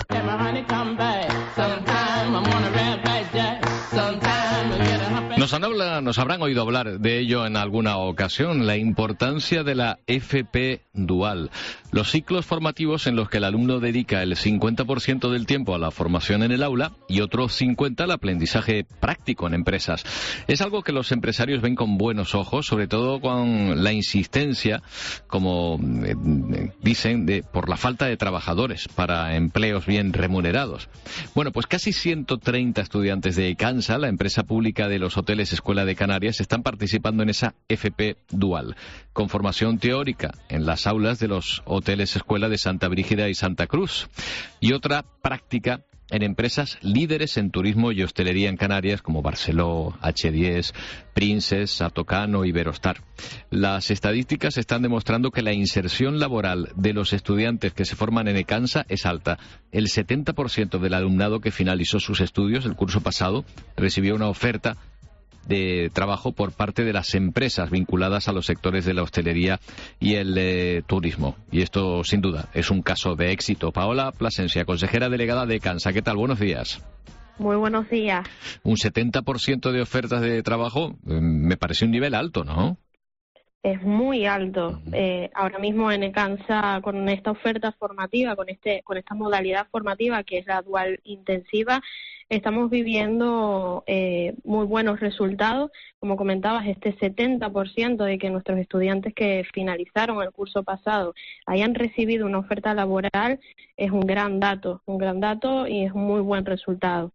Nos habrán oído hablar de ello en alguna ocasión, la importancia de la FP dual. Los ciclos formativos en los que el alumno dedica el 50% del tiempo a la formación en el aula y otro 50% al aprendizaje práctico en empresas. Es algo que los empresarios ven con buenos ojos, sobre todo con la insistencia, como dicen, por la falta de trabajadores para empleos bien remunerados. Bueno, pues casi 130 estudiantes de Ecansa, la empresa pública de los hoteles Escuela de Canarias, están participando en esa FP Dual, con formación teórica en las aulas de los hoteles Escuela de Santa Brígida y Santa Cruz, y otra práctica en empresas líderes en turismo y hostelería en Canarias como Barceló, H10, Princess, Atocano y Iberostar. Las estadísticas están demostrando que la inserción laboral de los estudiantes que se forman en Ecansa es alta. El 70% del alumnado que finalizó sus estudios el curso pasado recibió una oferta de trabajo por parte de las empresas vinculadas a los sectores de la hostelería y el turismo. Y esto, sin duda, es un caso de éxito. Paola Plasencia, consejera delegada de Ecansa. ¿Qué tal? Buenos días. Muy buenos días. Un 70% de ofertas de trabajo me parece un nivel alto, ¿no? Es muy alto. Ahora mismo en Ecansa, con esta oferta formativa, con esta modalidad formativa que es la dual intensiva, estamos viviendo muy buenos resultados. Como comentabas, este 70% de que nuestros estudiantes que finalizaron el curso pasado hayan recibido una oferta laboral es un gran dato y es un muy buen resultado.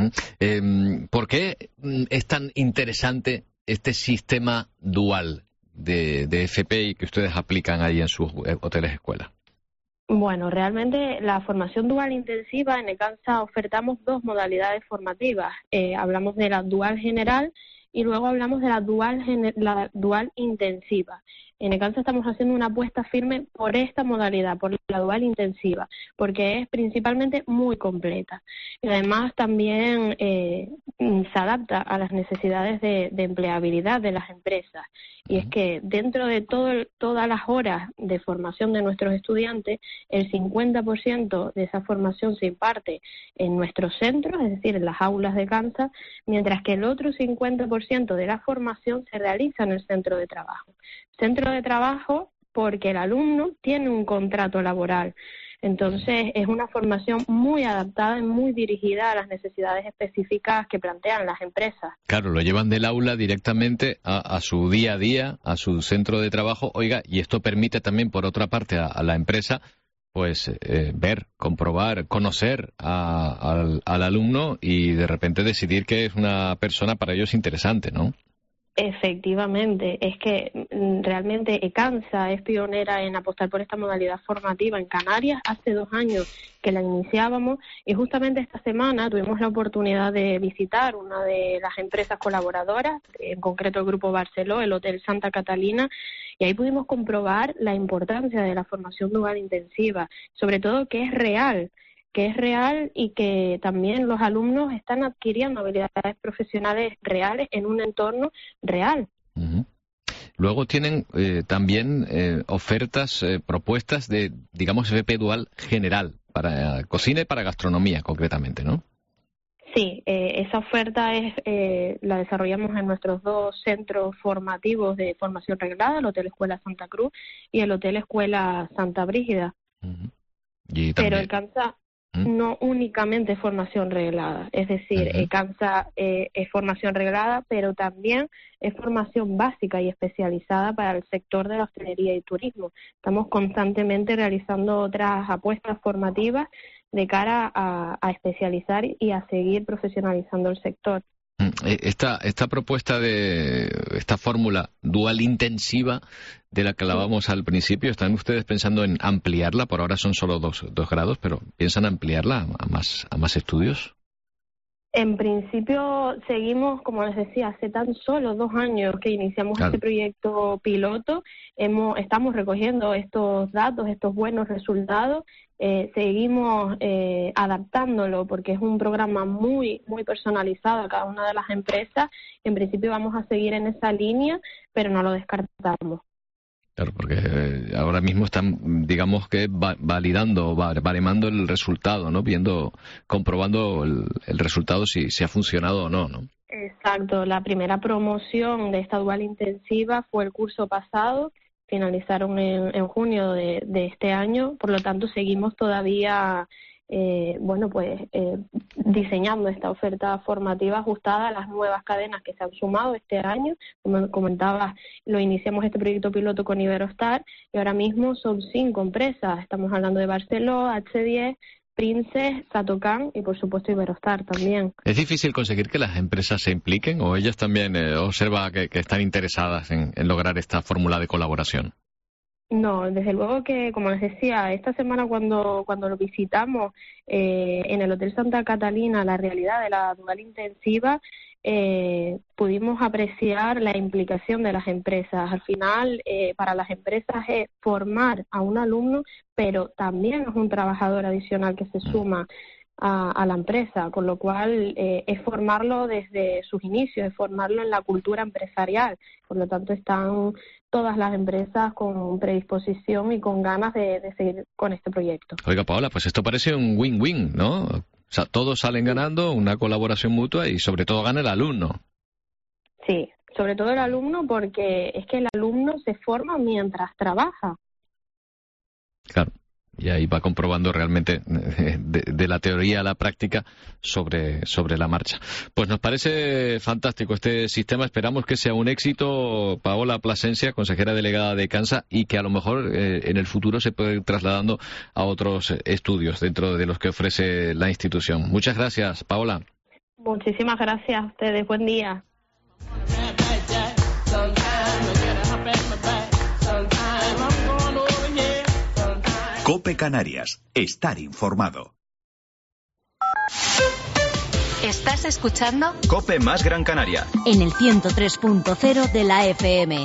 ¿Por qué es tan interesante este sistema dual de FP que ustedes aplican ahí en sus hoteles escuela? Bueno, realmente la formación dual intensiva en Ecansa ofertamos dos modalidades formativas. Hablamos de la dual general y luego hablamos de la dual intensiva. En Ecansa estamos haciendo una apuesta firme por esta modalidad, por la dual intensiva, porque es principalmente muy completa. Y además también se adapta a las necesidades de empleabilidad de las empresas. Y es que dentro de todas las horas de formación de nuestros estudiantes, el 50% de esa formación se imparte en nuestros centros, es decir, en las aulas de Ecansa, mientras que el otro 50% de la formación se realiza en el centro de trabajo. Centro de trabajo porque el alumno tiene un contrato laboral. Entonces, es una formación muy adaptada y muy dirigida a las necesidades específicas que plantean las empresas. Claro, lo llevan del aula directamente a su día a día, a su centro de trabajo. Oiga, y esto permite también, por otra parte, a la empresa, pues ver, comprobar, conocer al alumno y de repente decidir que es una persona para ellos interesante, ¿no? Efectivamente, es que realmente Ecansa es pionera en apostar por esta modalidad formativa en Canarias. Hace 2 años que la iniciábamos y justamente esta semana tuvimos la oportunidad de visitar una de las empresas colaboradoras, en concreto el Grupo Barceló, el Hotel Santa Catalina, y ahí pudimos comprobar la importancia de la formación dual intensiva, sobre todo que es real y que también los alumnos están adquiriendo habilidades profesionales reales en un entorno real. Luego tienen también ofertas, propuestas de, digamos, FP Dual general, para cocina y para gastronomía concretamente, ¿no? Sí, esa oferta la desarrollamos en nuestros 2 centros formativos de formación reglada, el Hotel Escuela Santa Cruz y el Hotel Escuela Santa Brígida. Pero Ecansa no únicamente formación reglada, es decir, Ecansa es formación reglada, pero también es formación básica y especializada para el sector de la hostelería y turismo. Estamos constantemente realizando otras apuestas formativas de cara a especializar y a seguir profesionalizando el sector. Esta propuesta de esta fórmula dual intensiva de la que hablábamos al principio, ¿están ustedes pensando en ampliarla? Por ahora son solo 2 grados, pero ¿piensan ampliarla a más estudios? En principio seguimos, como les decía, hace tan solo 2 años que iniciamos este proyecto piloto, estamos recogiendo estos datos, estos buenos resultados, seguimos adaptándolo porque es un programa muy personalizado a cada una de las empresas. En principio vamos a seguir en esa línea, pero no lo descartamos. Claro, porque ahora mismo están, digamos que validando, baremando el resultado, ¿no? Comprobando el resultado si ha funcionado o no, ¿no? Exacto. La primera promoción de esta dual intensiva fue el curso pasado. finalizaron en junio de este año, por lo tanto seguimos todavía diseñando esta oferta formativa ajustada a las nuevas cadenas que se han sumado este año. Como comentaba, lo iniciamos este proyecto piloto con Iberostar y ahora mismo son 5 empresas. Estamos hablando de Barceló, H10, Princess, Satocan y por supuesto Iberostar también. ¿Es difícil conseguir que las empresas se impliquen o ellas también observa que están interesadas en lograr esta fórmula de colaboración? No, desde luego que, como les decía, esta semana cuando lo visitamos en el Hotel Santa Catalina, la realidad de la dual intensiva, pudimos apreciar la implicación de las empresas. Al final, para las empresas es formar a un alumno, pero también es un trabajador adicional que se suma a la empresa, con lo cual es formarlo desde sus inicios, es formarlo en la cultura empresarial. Por lo tanto, están todas las empresas con predisposición y con ganas de seguir con este proyecto. Oiga, Paola, pues esto parece un win-win, ¿no? O sea, todos salen ganando, una colaboración mutua y sobre todo gana el alumno. Sí, sobre todo el alumno, porque es que el alumno se forma mientras trabaja. Claro. Y ahí va comprobando realmente de la teoría a la práctica sobre la marcha. Pues nos parece fantástico este sistema. Esperamos que sea un éxito. Paola Plasencia, consejera delegada de CANSA, y que a lo mejor en el futuro se puede ir trasladando a otros estudios dentro de los que ofrece la institución. Muchas gracias, Paola. Muchísimas gracias a ustedes. Buen día. COPE Canarias. Estar informado. ¿Estás escuchando? COPE más Gran Canaria. En el 103.0 de la FM.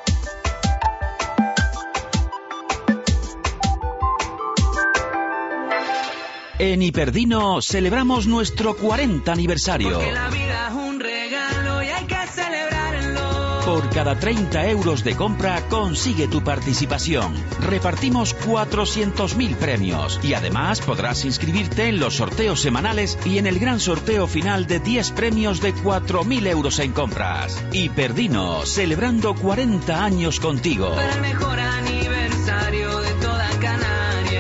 En Hiperdino celebramos nuestro 40 aniversario. Porque la vida es un regalo y hay que celebrarlo. Por cada 30 euros de compra consigue tu participación. Repartimos 400.000 premios y además podrás inscribirte en los sorteos semanales y en el gran sorteo final de 10 premios de 4.000 euros en compras. Hiperdino, celebrando 40 años contigo. El mejor aniversario de toda Canarias.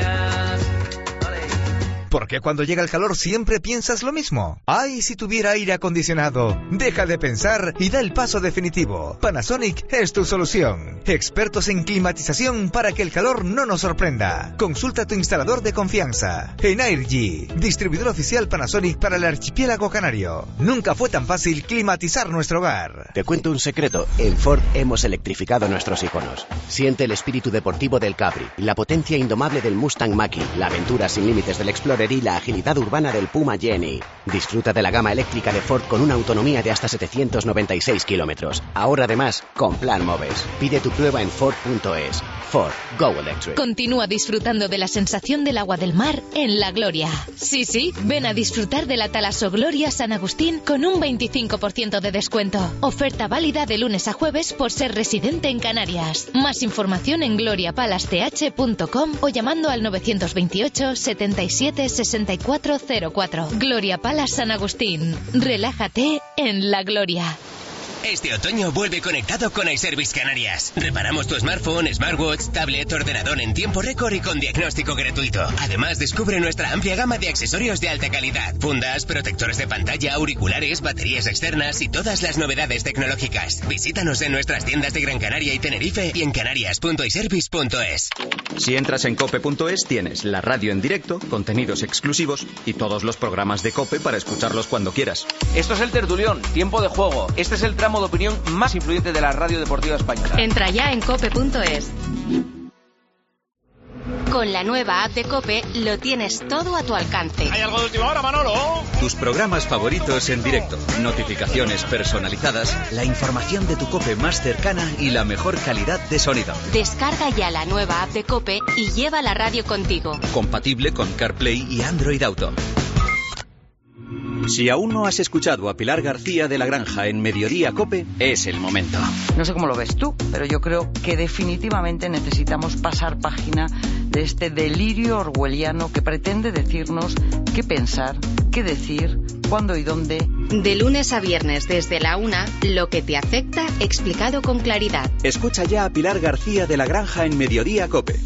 ¿Por qué cuando llega el calor siempre piensas lo mismo? ¡Ay, si tuviera aire acondicionado! Deja de pensar y da el paso definitivo. Panasonic es tu solución. Expertos en climatización para que el calor no nos sorprenda. Consulta a tu instalador de confianza. Energy, distribuidor oficial Panasonic para el archipiélago canario. Nunca fue tan fácil climatizar nuestro hogar. Te cuento un secreto. En Ford hemos electrificado nuestros iconos. Siente el espíritu deportivo del Capri, la potencia indomable del Mustang Mach-E, la aventura sin límites del Explorer y la agilidad urbana del Puma Jenny. Disfruta de la gama eléctrica de Ford con una autonomía de hasta 796 kilómetros. Ahora además con Plan Moves. Pide tu prueba en Ford.es. Ford, Go Electric. Continúa disfrutando de la sensación del agua del mar en La Gloria. Sí, ven a disfrutar de la Talasogloria San Agustín con un 25% de descuento. Oferta válida de lunes a jueves por ser residente en Canarias. Más información en gloriapalace.com o llamando al 928 77 6404. Gloria Palace San Agustín. Relájate en La Gloria. Este otoño vuelve conectado con iService Canarias. Reparamos tu smartphone, smartwatch, tablet, ordenador en tiempo récord y con diagnóstico gratuito. Además, descubre nuestra amplia gama de accesorios de alta calidad. Fundas, protectores de pantalla, auriculares, baterías externas y todas las novedades tecnológicas. Visítanos en nuestras tiendas de Gran Canaria y Tenerife y en canarias.iservice.es. Si entras en cope.es tienes la radio en directo, contenidos exclusivos y todos los programas de COPE para escucharlos cuando quieras. Esto es El Tertulión, Tiempo de Juego. Este es el tramo de opinión más influyente de la radio deportiva española. Entra ya en cope.es. Con la nueva app de COPE lo tienes todo a tu alcance. ¿Hay algo de última hora, Manolo? Tus programas favoritos en directo, notificaciones personalizadas, la información de tu COPE más cercana y la mejor calidad de sonido. Descarga ya la nueva app de COPE y lleva la radio contigo. Compatible con CarPlay y Android Auto. Si aún no has escuchado a Pilar García de la Granja en Mediodía COPE, es el momento. No sé cómo lo ves tú, pero yo creo que definitivamente necesitamos pasar página de este delirio orwelliano que pretende decirnos qué pensar, qué decir, cuándo y dónde De lunes a viernes desde la 1, lo que te afecta explicado con claridad. Escucha ya a Pilar García de La Granja en Mediodía COPE.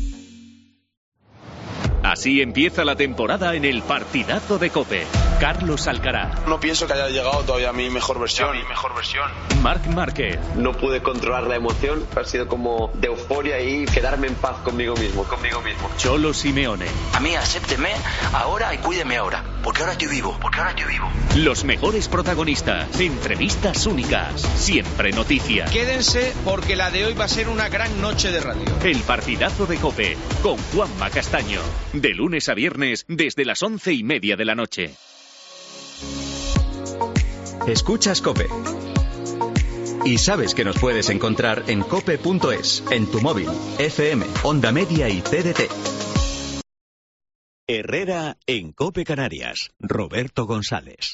Así empieza la temporada en el partidazo de COPE. Carlos Alcaraz. No pienso que haya llegado todavía a mi mejor versión. Marc Márquez. No pude controlar la emoción, ha sido como de euforia y quedarme en paz conmigo mismo. Cholo Simeone. A mí acépteme ahora y cuídeme ahora, porque ahora estoy vivo. Los mejores protagonistas, entrevistas únicas, siempre noticias. Quédense porque la de hoy va a ser una gran noche de radio. El partidazo de COPE con Juanma Castaño. De lunes a viernes desde las 11:30 de la noche. Escuchas COPE. Y sabes que nos puedes encontrar en cope.es, en tu móvil, FM, Onda Media y TDT. Herrera en COPE Canarias. Roberto González.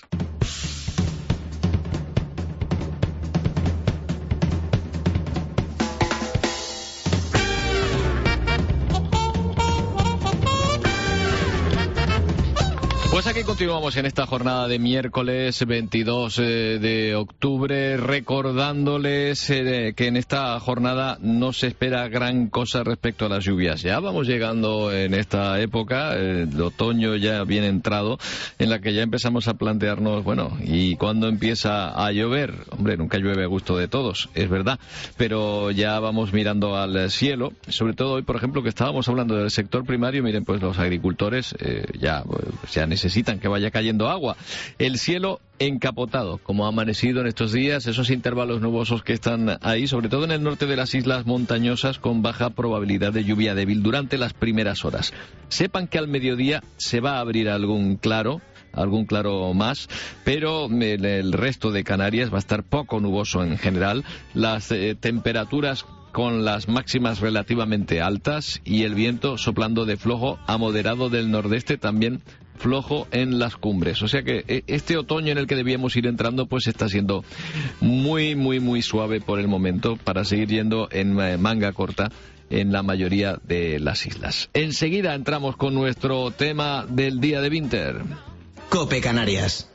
Pues aquí continuamos en esta jornada de miércoles 22 de octubre, recordándoles que en esta jornada no se espera gran cosa respecto a las lluvias. Ya vamos llegando en esta época, el otoño ya bien entrado, en la que ya empezamos a plantearnos, bueno, ¿y cuándo empieza a llover? Hombre, nunca llueve a gusto de todos, es verdad, pero ya vamos mirando al cielo, sobre todo hoy, por ejemplo, que estábamos hablando del sector primario. Miren, pues los agricultores ya necesitan que vaya cayendo agua. El cielo encapotado, como ha amanecido en estos días, esos intervalos nubosos que están ahí, sobre todo en el norte de las islas montañosas, con baja probabilidad de lluvia débil durante las primeras horas. Sepan que al mediodía se va a abrir algún claro más, pero el resto de Canarias va a estar poco nuboso en general. Las temperaturas con las máximas relativamente altas y el viento soplando de flojo a moderado del nordeste, también flojo en las cumbres. O sea que este otoño en el que debíamos ir entrando pues está siendo muy suave por el momento, para seguir yendo en manga corta en la mayoría de las islas. Enseguida entramos con nuestro tema del día de Winter. COPE Canarias.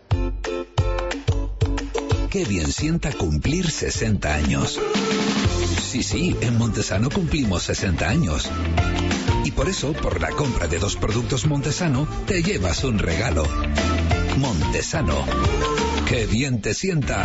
Qué bien sienta cumplir 60 años. Sí, en Montesano cumplimos 60 años. Y por eso, por la compra de 2 productos Montesano, te llevas un regalo. Montesano. ¡Qué bien te sienta!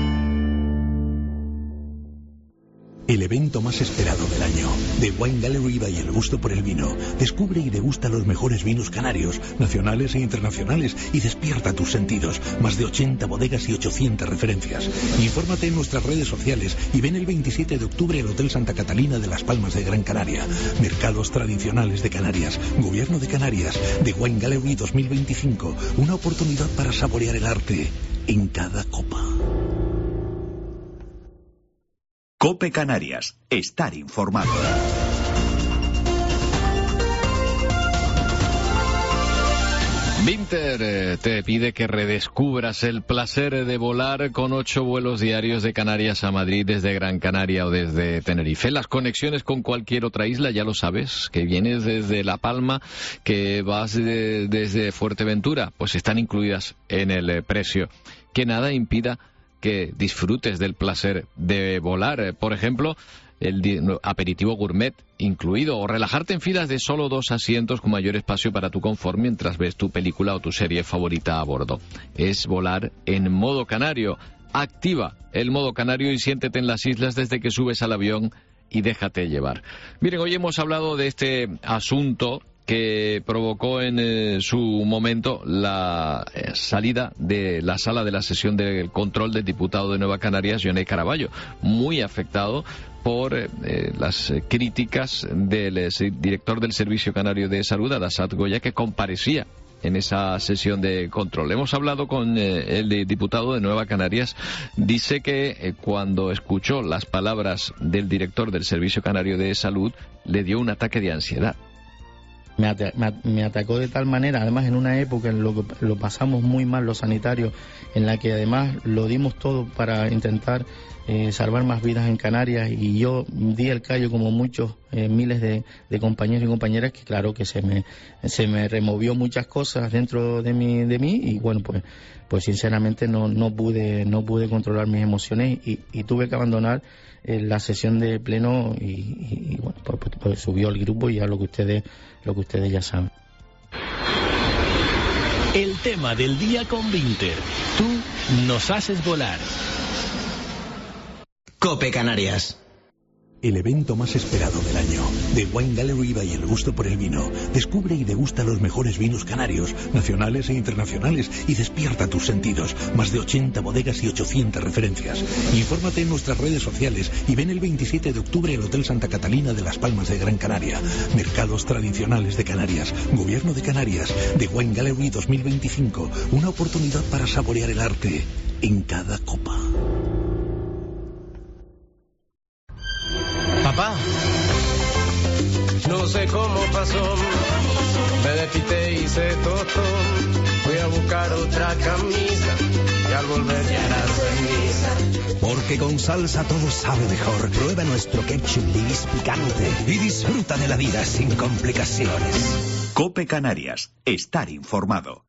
El evento más esperado del año. The Wine Gallery by El Gusto por el Vino. Descubre y degusta los mejores vinos canarios, nacionales e internacionales, y despierta tus sentidos. Más de 80 bodegas y 800 referencias. Infórmate en nuestras redes sociales y ven el 27 de octubre al Hotel Santa Catalina de Las Palmas de Gran Canaria. Mercados tradicionales de Canarias. Gobierno de Canarias. The Wine Gallery 2025. Una oportunidad para saborear el arte en cada copa. COPE Canarias. Estar informado. Winter te pide que redescubras el placer de volar con 8 vuelos diarios de Canarias a Madrid desde Gran Canaria o desde Tenerife. Las conexiones con cualquier otra isla, ya lo sabes, que vienes desde La Palma, que vas desde Fuerteventura, pues están incluidas en el precio. Que nada impida que disfrutes del placer de volar. Por ejemplo, el aperitivo gourmet incluido, o relajarte en filas de solo 2 asientos con mayor espacio para tu confort mientras ves tu película o tu serie favorita a bordo. Es volar en modo canario. Activa el modo canario y siéntete en las islas desde que subes al avión y déjate llevar. Miren, hoy hemos hablado de este asunto que provocó en su momento la salida de la sala de la sesión del control del diputado de Nueva Canarias, Joné Caraballo, muy afectado por las críticas del director del Servicio Canario de Salud, Adasat Goya, que comparecía en esa sesión de control. Hemos hablado con el diputado de Nueva Canarias. Dice que cuando escuchó las palabras del director del Servicio Canario de Salud le dio un ataque de ansiedad. me atacó de tal manera, además en una época en lo que lo pasamos muy mal los sanitarios, en la que además lo dimos todo para intentar salvar más vidas en Canarias, y yo di el callo como muchos miles de compañeros y compañeras, que claro que se me removió muchas cosas dentro de mí y bueno, pues sinceramente no pude controlar mis emociones y tuve que abandonar la sesión de pleno y bueno, pues subió el grupo y ya lo que ustedes ya saben. El tema del día con Vinter. Tú nos haces volar. COPE Canarias. El evento más esperado del año. The Wine Gallery by El Gusto por el Vino. Descubre y degusta los mejores vinos canarios, nacionales e internacionales, y despierta tus sentidos. Más de 80 bodegas y 800 referencias. Infórmate en nuestras redes sociales y ven el 27 de octubre al Hotel Santa Catalina de Las Palmas de Gran Canaria. Mercados tradicionales de Canarias. Gobierno de Canarias. The Wine Gallery 2025. Una oportunidad para saborear el arte en cada copa. Papá, no sé cómo pasó, me despité y hice tostón, fui a buscar otra camisa y al volver ya era ceniza. Porque con salsa todo sabe mejor. Prueba nuestro ketchup Libis picante y disfruta de la vida sin complicaciones. COPE Canarias. Estar informado.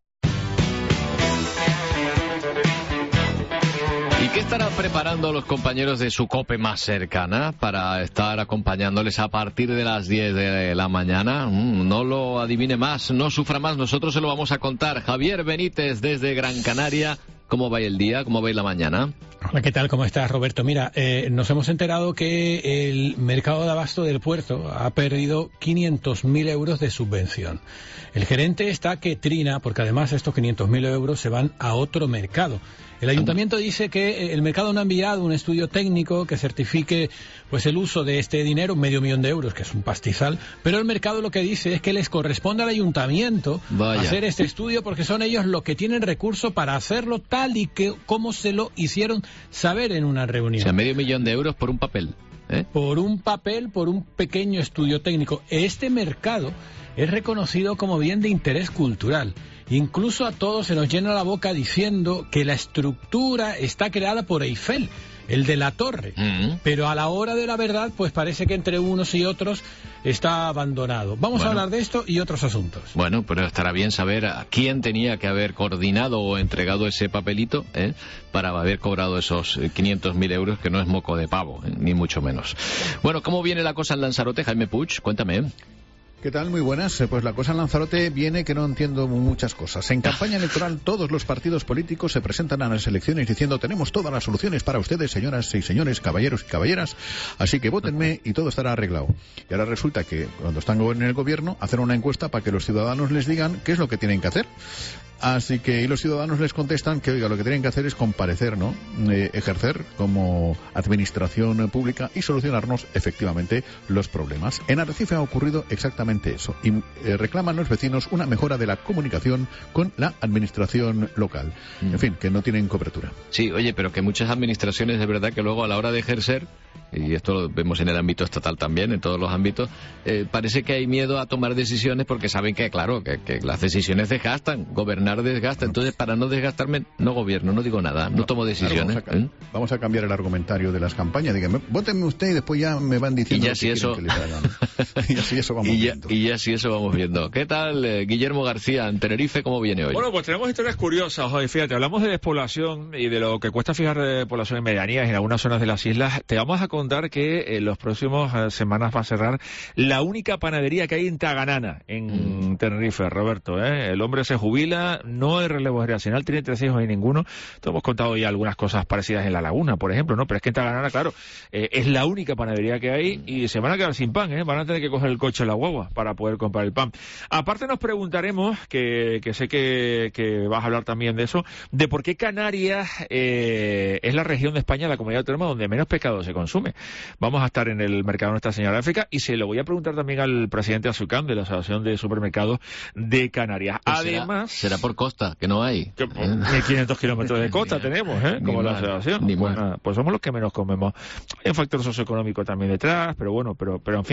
¿Y qué estarán preparando los compañeros de su COPE más cercana para estar acompañándoles a partir de las 10 de la mañana? No lo adivine más, no sufra más, nosotros se lo vamos a contar. Javier Benítez desde Gran Canaria. ¿Cómo va el día? ¿Cómo va la mañana? Hola, ¿qué tal? ¿Cómo estás, Roberto? Mira, nos hemos enterado que el mercado de abasto del puerto ha perdido 500.000 euros de subvención. El gerente está que trina, porque además estos 500.000 euros se van a otro mercado. El ayuntamiento dice que el mercado no ha enviado un estudio técnico que certifique pues el uso de este dinero, 500.000 de euros, que es un pastizal, pero el mercado lo que dice es que les corresponde al ayuntamiento hacer este estudio, porque son ellos los que tienen recursos para hacerlo tal y que como se lo hicieron saber en una reunión. O sea, 500.000 de euros por un papel. Por un papel, por un pequeño estudio técnico. Este mercado es reconocido como bien de interés cultural. Incluso a todos se nos llena la boca diciendo que la estructura está creada por Eiffel, el de la torre. Pero a la hora de la verdad, pues parece que entre unos y otros está abandonado. Vamos a hablar de esto y otros asuntos. Bueno, pero estará bien saber a quién tenía que haber coordinado o entregado ese papelito para haber cobrado esos 500.000 euros, que no es moco de pavo, ni mucho menos. Bueno, ¿cómo viene la cosa en Lanzarote, Jaime Puig? Cuéntame. ¿Qué tal? Muy buenas. Pues la cosa en Lanzarote viene que no entiendo muchas cosas. En campaña electoral todos los partidos políticos se presentan a las elecciones diciendo: tenemos todas las soluciones para ustedes, señoras y señores, caballeros y caballeras, así que vótenme y todo estará arreglado. Y ahora resulta que cuando están en el gobierno hacen una encuesta para que los ciudadanos les digan qué es lo que tienen que hacer. Así que y los ciudadanos les contestan que, oiga, lo que tienen que hacer es comparecer, ¿no? Ejercer como administración pública y solucionarnos efectivamente los problemas. En Arrecife ha ocurrido exactamente eso y reclaman los vecinos una mejora de la comunicación con la administración local. En fin, que no tienen cobertura. Sí, oye, pero que muchas administraciones de verdad que luego a la hora de ejercer, y esto lo vemos en el ámbito estatal también, en todos los ámbitos, parece que hay miedo a tomar decisiones porque saben que, claro, que las decisiones desgastan, gobernar desgasta, entonces para no desgastarme no gobierno, no digo nada, no tomo decisiones. Claro, vamos a cambiar el argumentario de las campañas, díganme, vótenme usted y después ya me van diciendo y ya si eso... que les hagan. Y así eso vamos viendo. Y ya si eso vamos viendo. ¿Qué tal, Guillermo García, en Tenerife, cómo viene hoy? Bueno, pues tenemos historias curiosas hoy, fíjate, hablamos de despoblación y de lo que cuesta fijar población en medianías en algunas zonas de las islas. Te vamos a contar que en los próximos semanas va a cerrar la única panadería que hay en Taganana, en Tenerife, Roberto. El hombre se jubila, no hay relevo generacional, tiene 3 hijos y ninguno. Te hemos contado ya algunas cosas parecidas en La Laguna, por ejemplo, ¿no? Pero es que en Taganana, claro, es la única panadería que hay y se van a quedar sin pan, van a tener que coger el coche en la guagua para poder comprar el pan. Aparte nos preguntaremos, que sé que vas a hablar también de eso, de por qué Canarias es la región de España, la comunidad autónoma donde menos pescado se consume. Vamos a estar en el mercado Nuestra Señora de África y se lo voy a preguntar también al presidente Azucán de la Asociación de Supermercados de Canarias. Pues además... Será por costa, que no hay. 1.500 kilómetros de costa tenemos, como la asociación. Pues somos los que menos comemos. Hay un factor socioeconómico también detrás, pero bueno, pero en fin, pero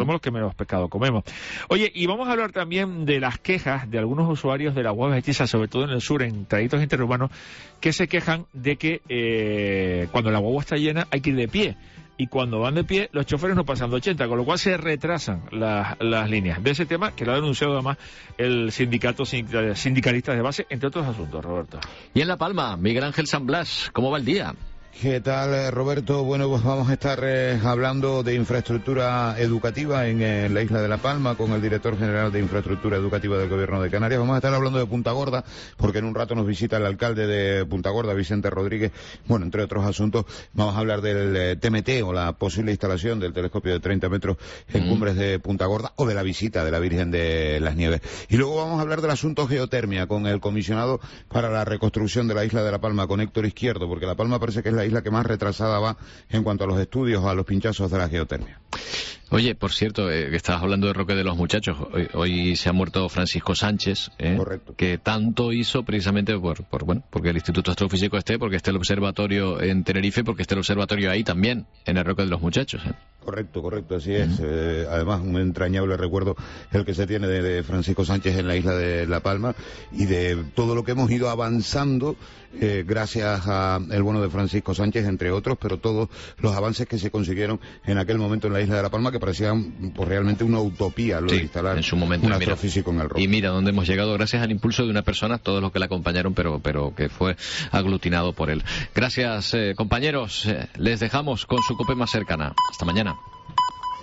somos los que menos pescado comemos. Oye, y vamos a hablar también de las quejas de algunos usuarios de la Guavas Hechizas, sobre todo en el sur, en trayectos interurbanos, que se quejan de que cuando la guagua está llena hay que ir de pie. Y cuando van de pie, los choferes no pasan de 80, con lo cual se retrasan las líneas. De ese tema, que lo ha denunciado además el sindicato sindicalista de base, entre otros asuntos, Roberto. Y en La Palma, Miguel Ángel San Blas, ¿cómo va el día? ¿Qué tal, Roberto? Bueno, pues vamos a estar hablando de infraestructura educativa en la isla de La Palma con el director general de infraestructura educativa del Gobierno de Canarias. Vamos a estar hablando de Punta Gorda, porque en un rato nos visita el alcalde de Punta Gorda, Vicente Rodríguez. Bueno, entre otros asuntos, vamos a hablar del TMT o la posible instalación del telescopio de 30 metros en Cumbres de Punta Gorda, o de la visita de la Virgen de las Nieves. Y luego vamos a hablar del asunto geotermia con el comisionado para la reconstrucción de la isla de La Palma, con Héctor Izquierdo, porque La Palma parece que es la isla que más retrasada va en cuanto a los estudios, a los pinchazos de la geotermia. Oye, por cierto, que estabas hablando de Roque de los Muchachos. Hoy se ha muerto Francisco Sánchez, que tanto hizo precisamente porque el Instituto Astrofísico porque esté el observatorio en Tenerife, porque esté el observatorio ahí también, en el Roque de los Muchachos. Correcto, así es. Además, un entrañable recuerdo el que se tiene de Francisco Sánchez en la isla de La Palma y de todo lo que hemos ido avanzando gracias a el bueno de Francisco Sánchez, entre otros, pero todos los avances que se consiguieron en aquel momento en la isla de La Palma, que parecían pues realmente una utopía lo de instalar en su momento, un astrofísico en el Roque. Y mira dónde hemos llegado gracias al impulso de una persona, todos los que la acompañaron, pero que fue aglutinado por él. Gracias, compañeros. Les dejamos con su COPE más cercana. Hasta mañana.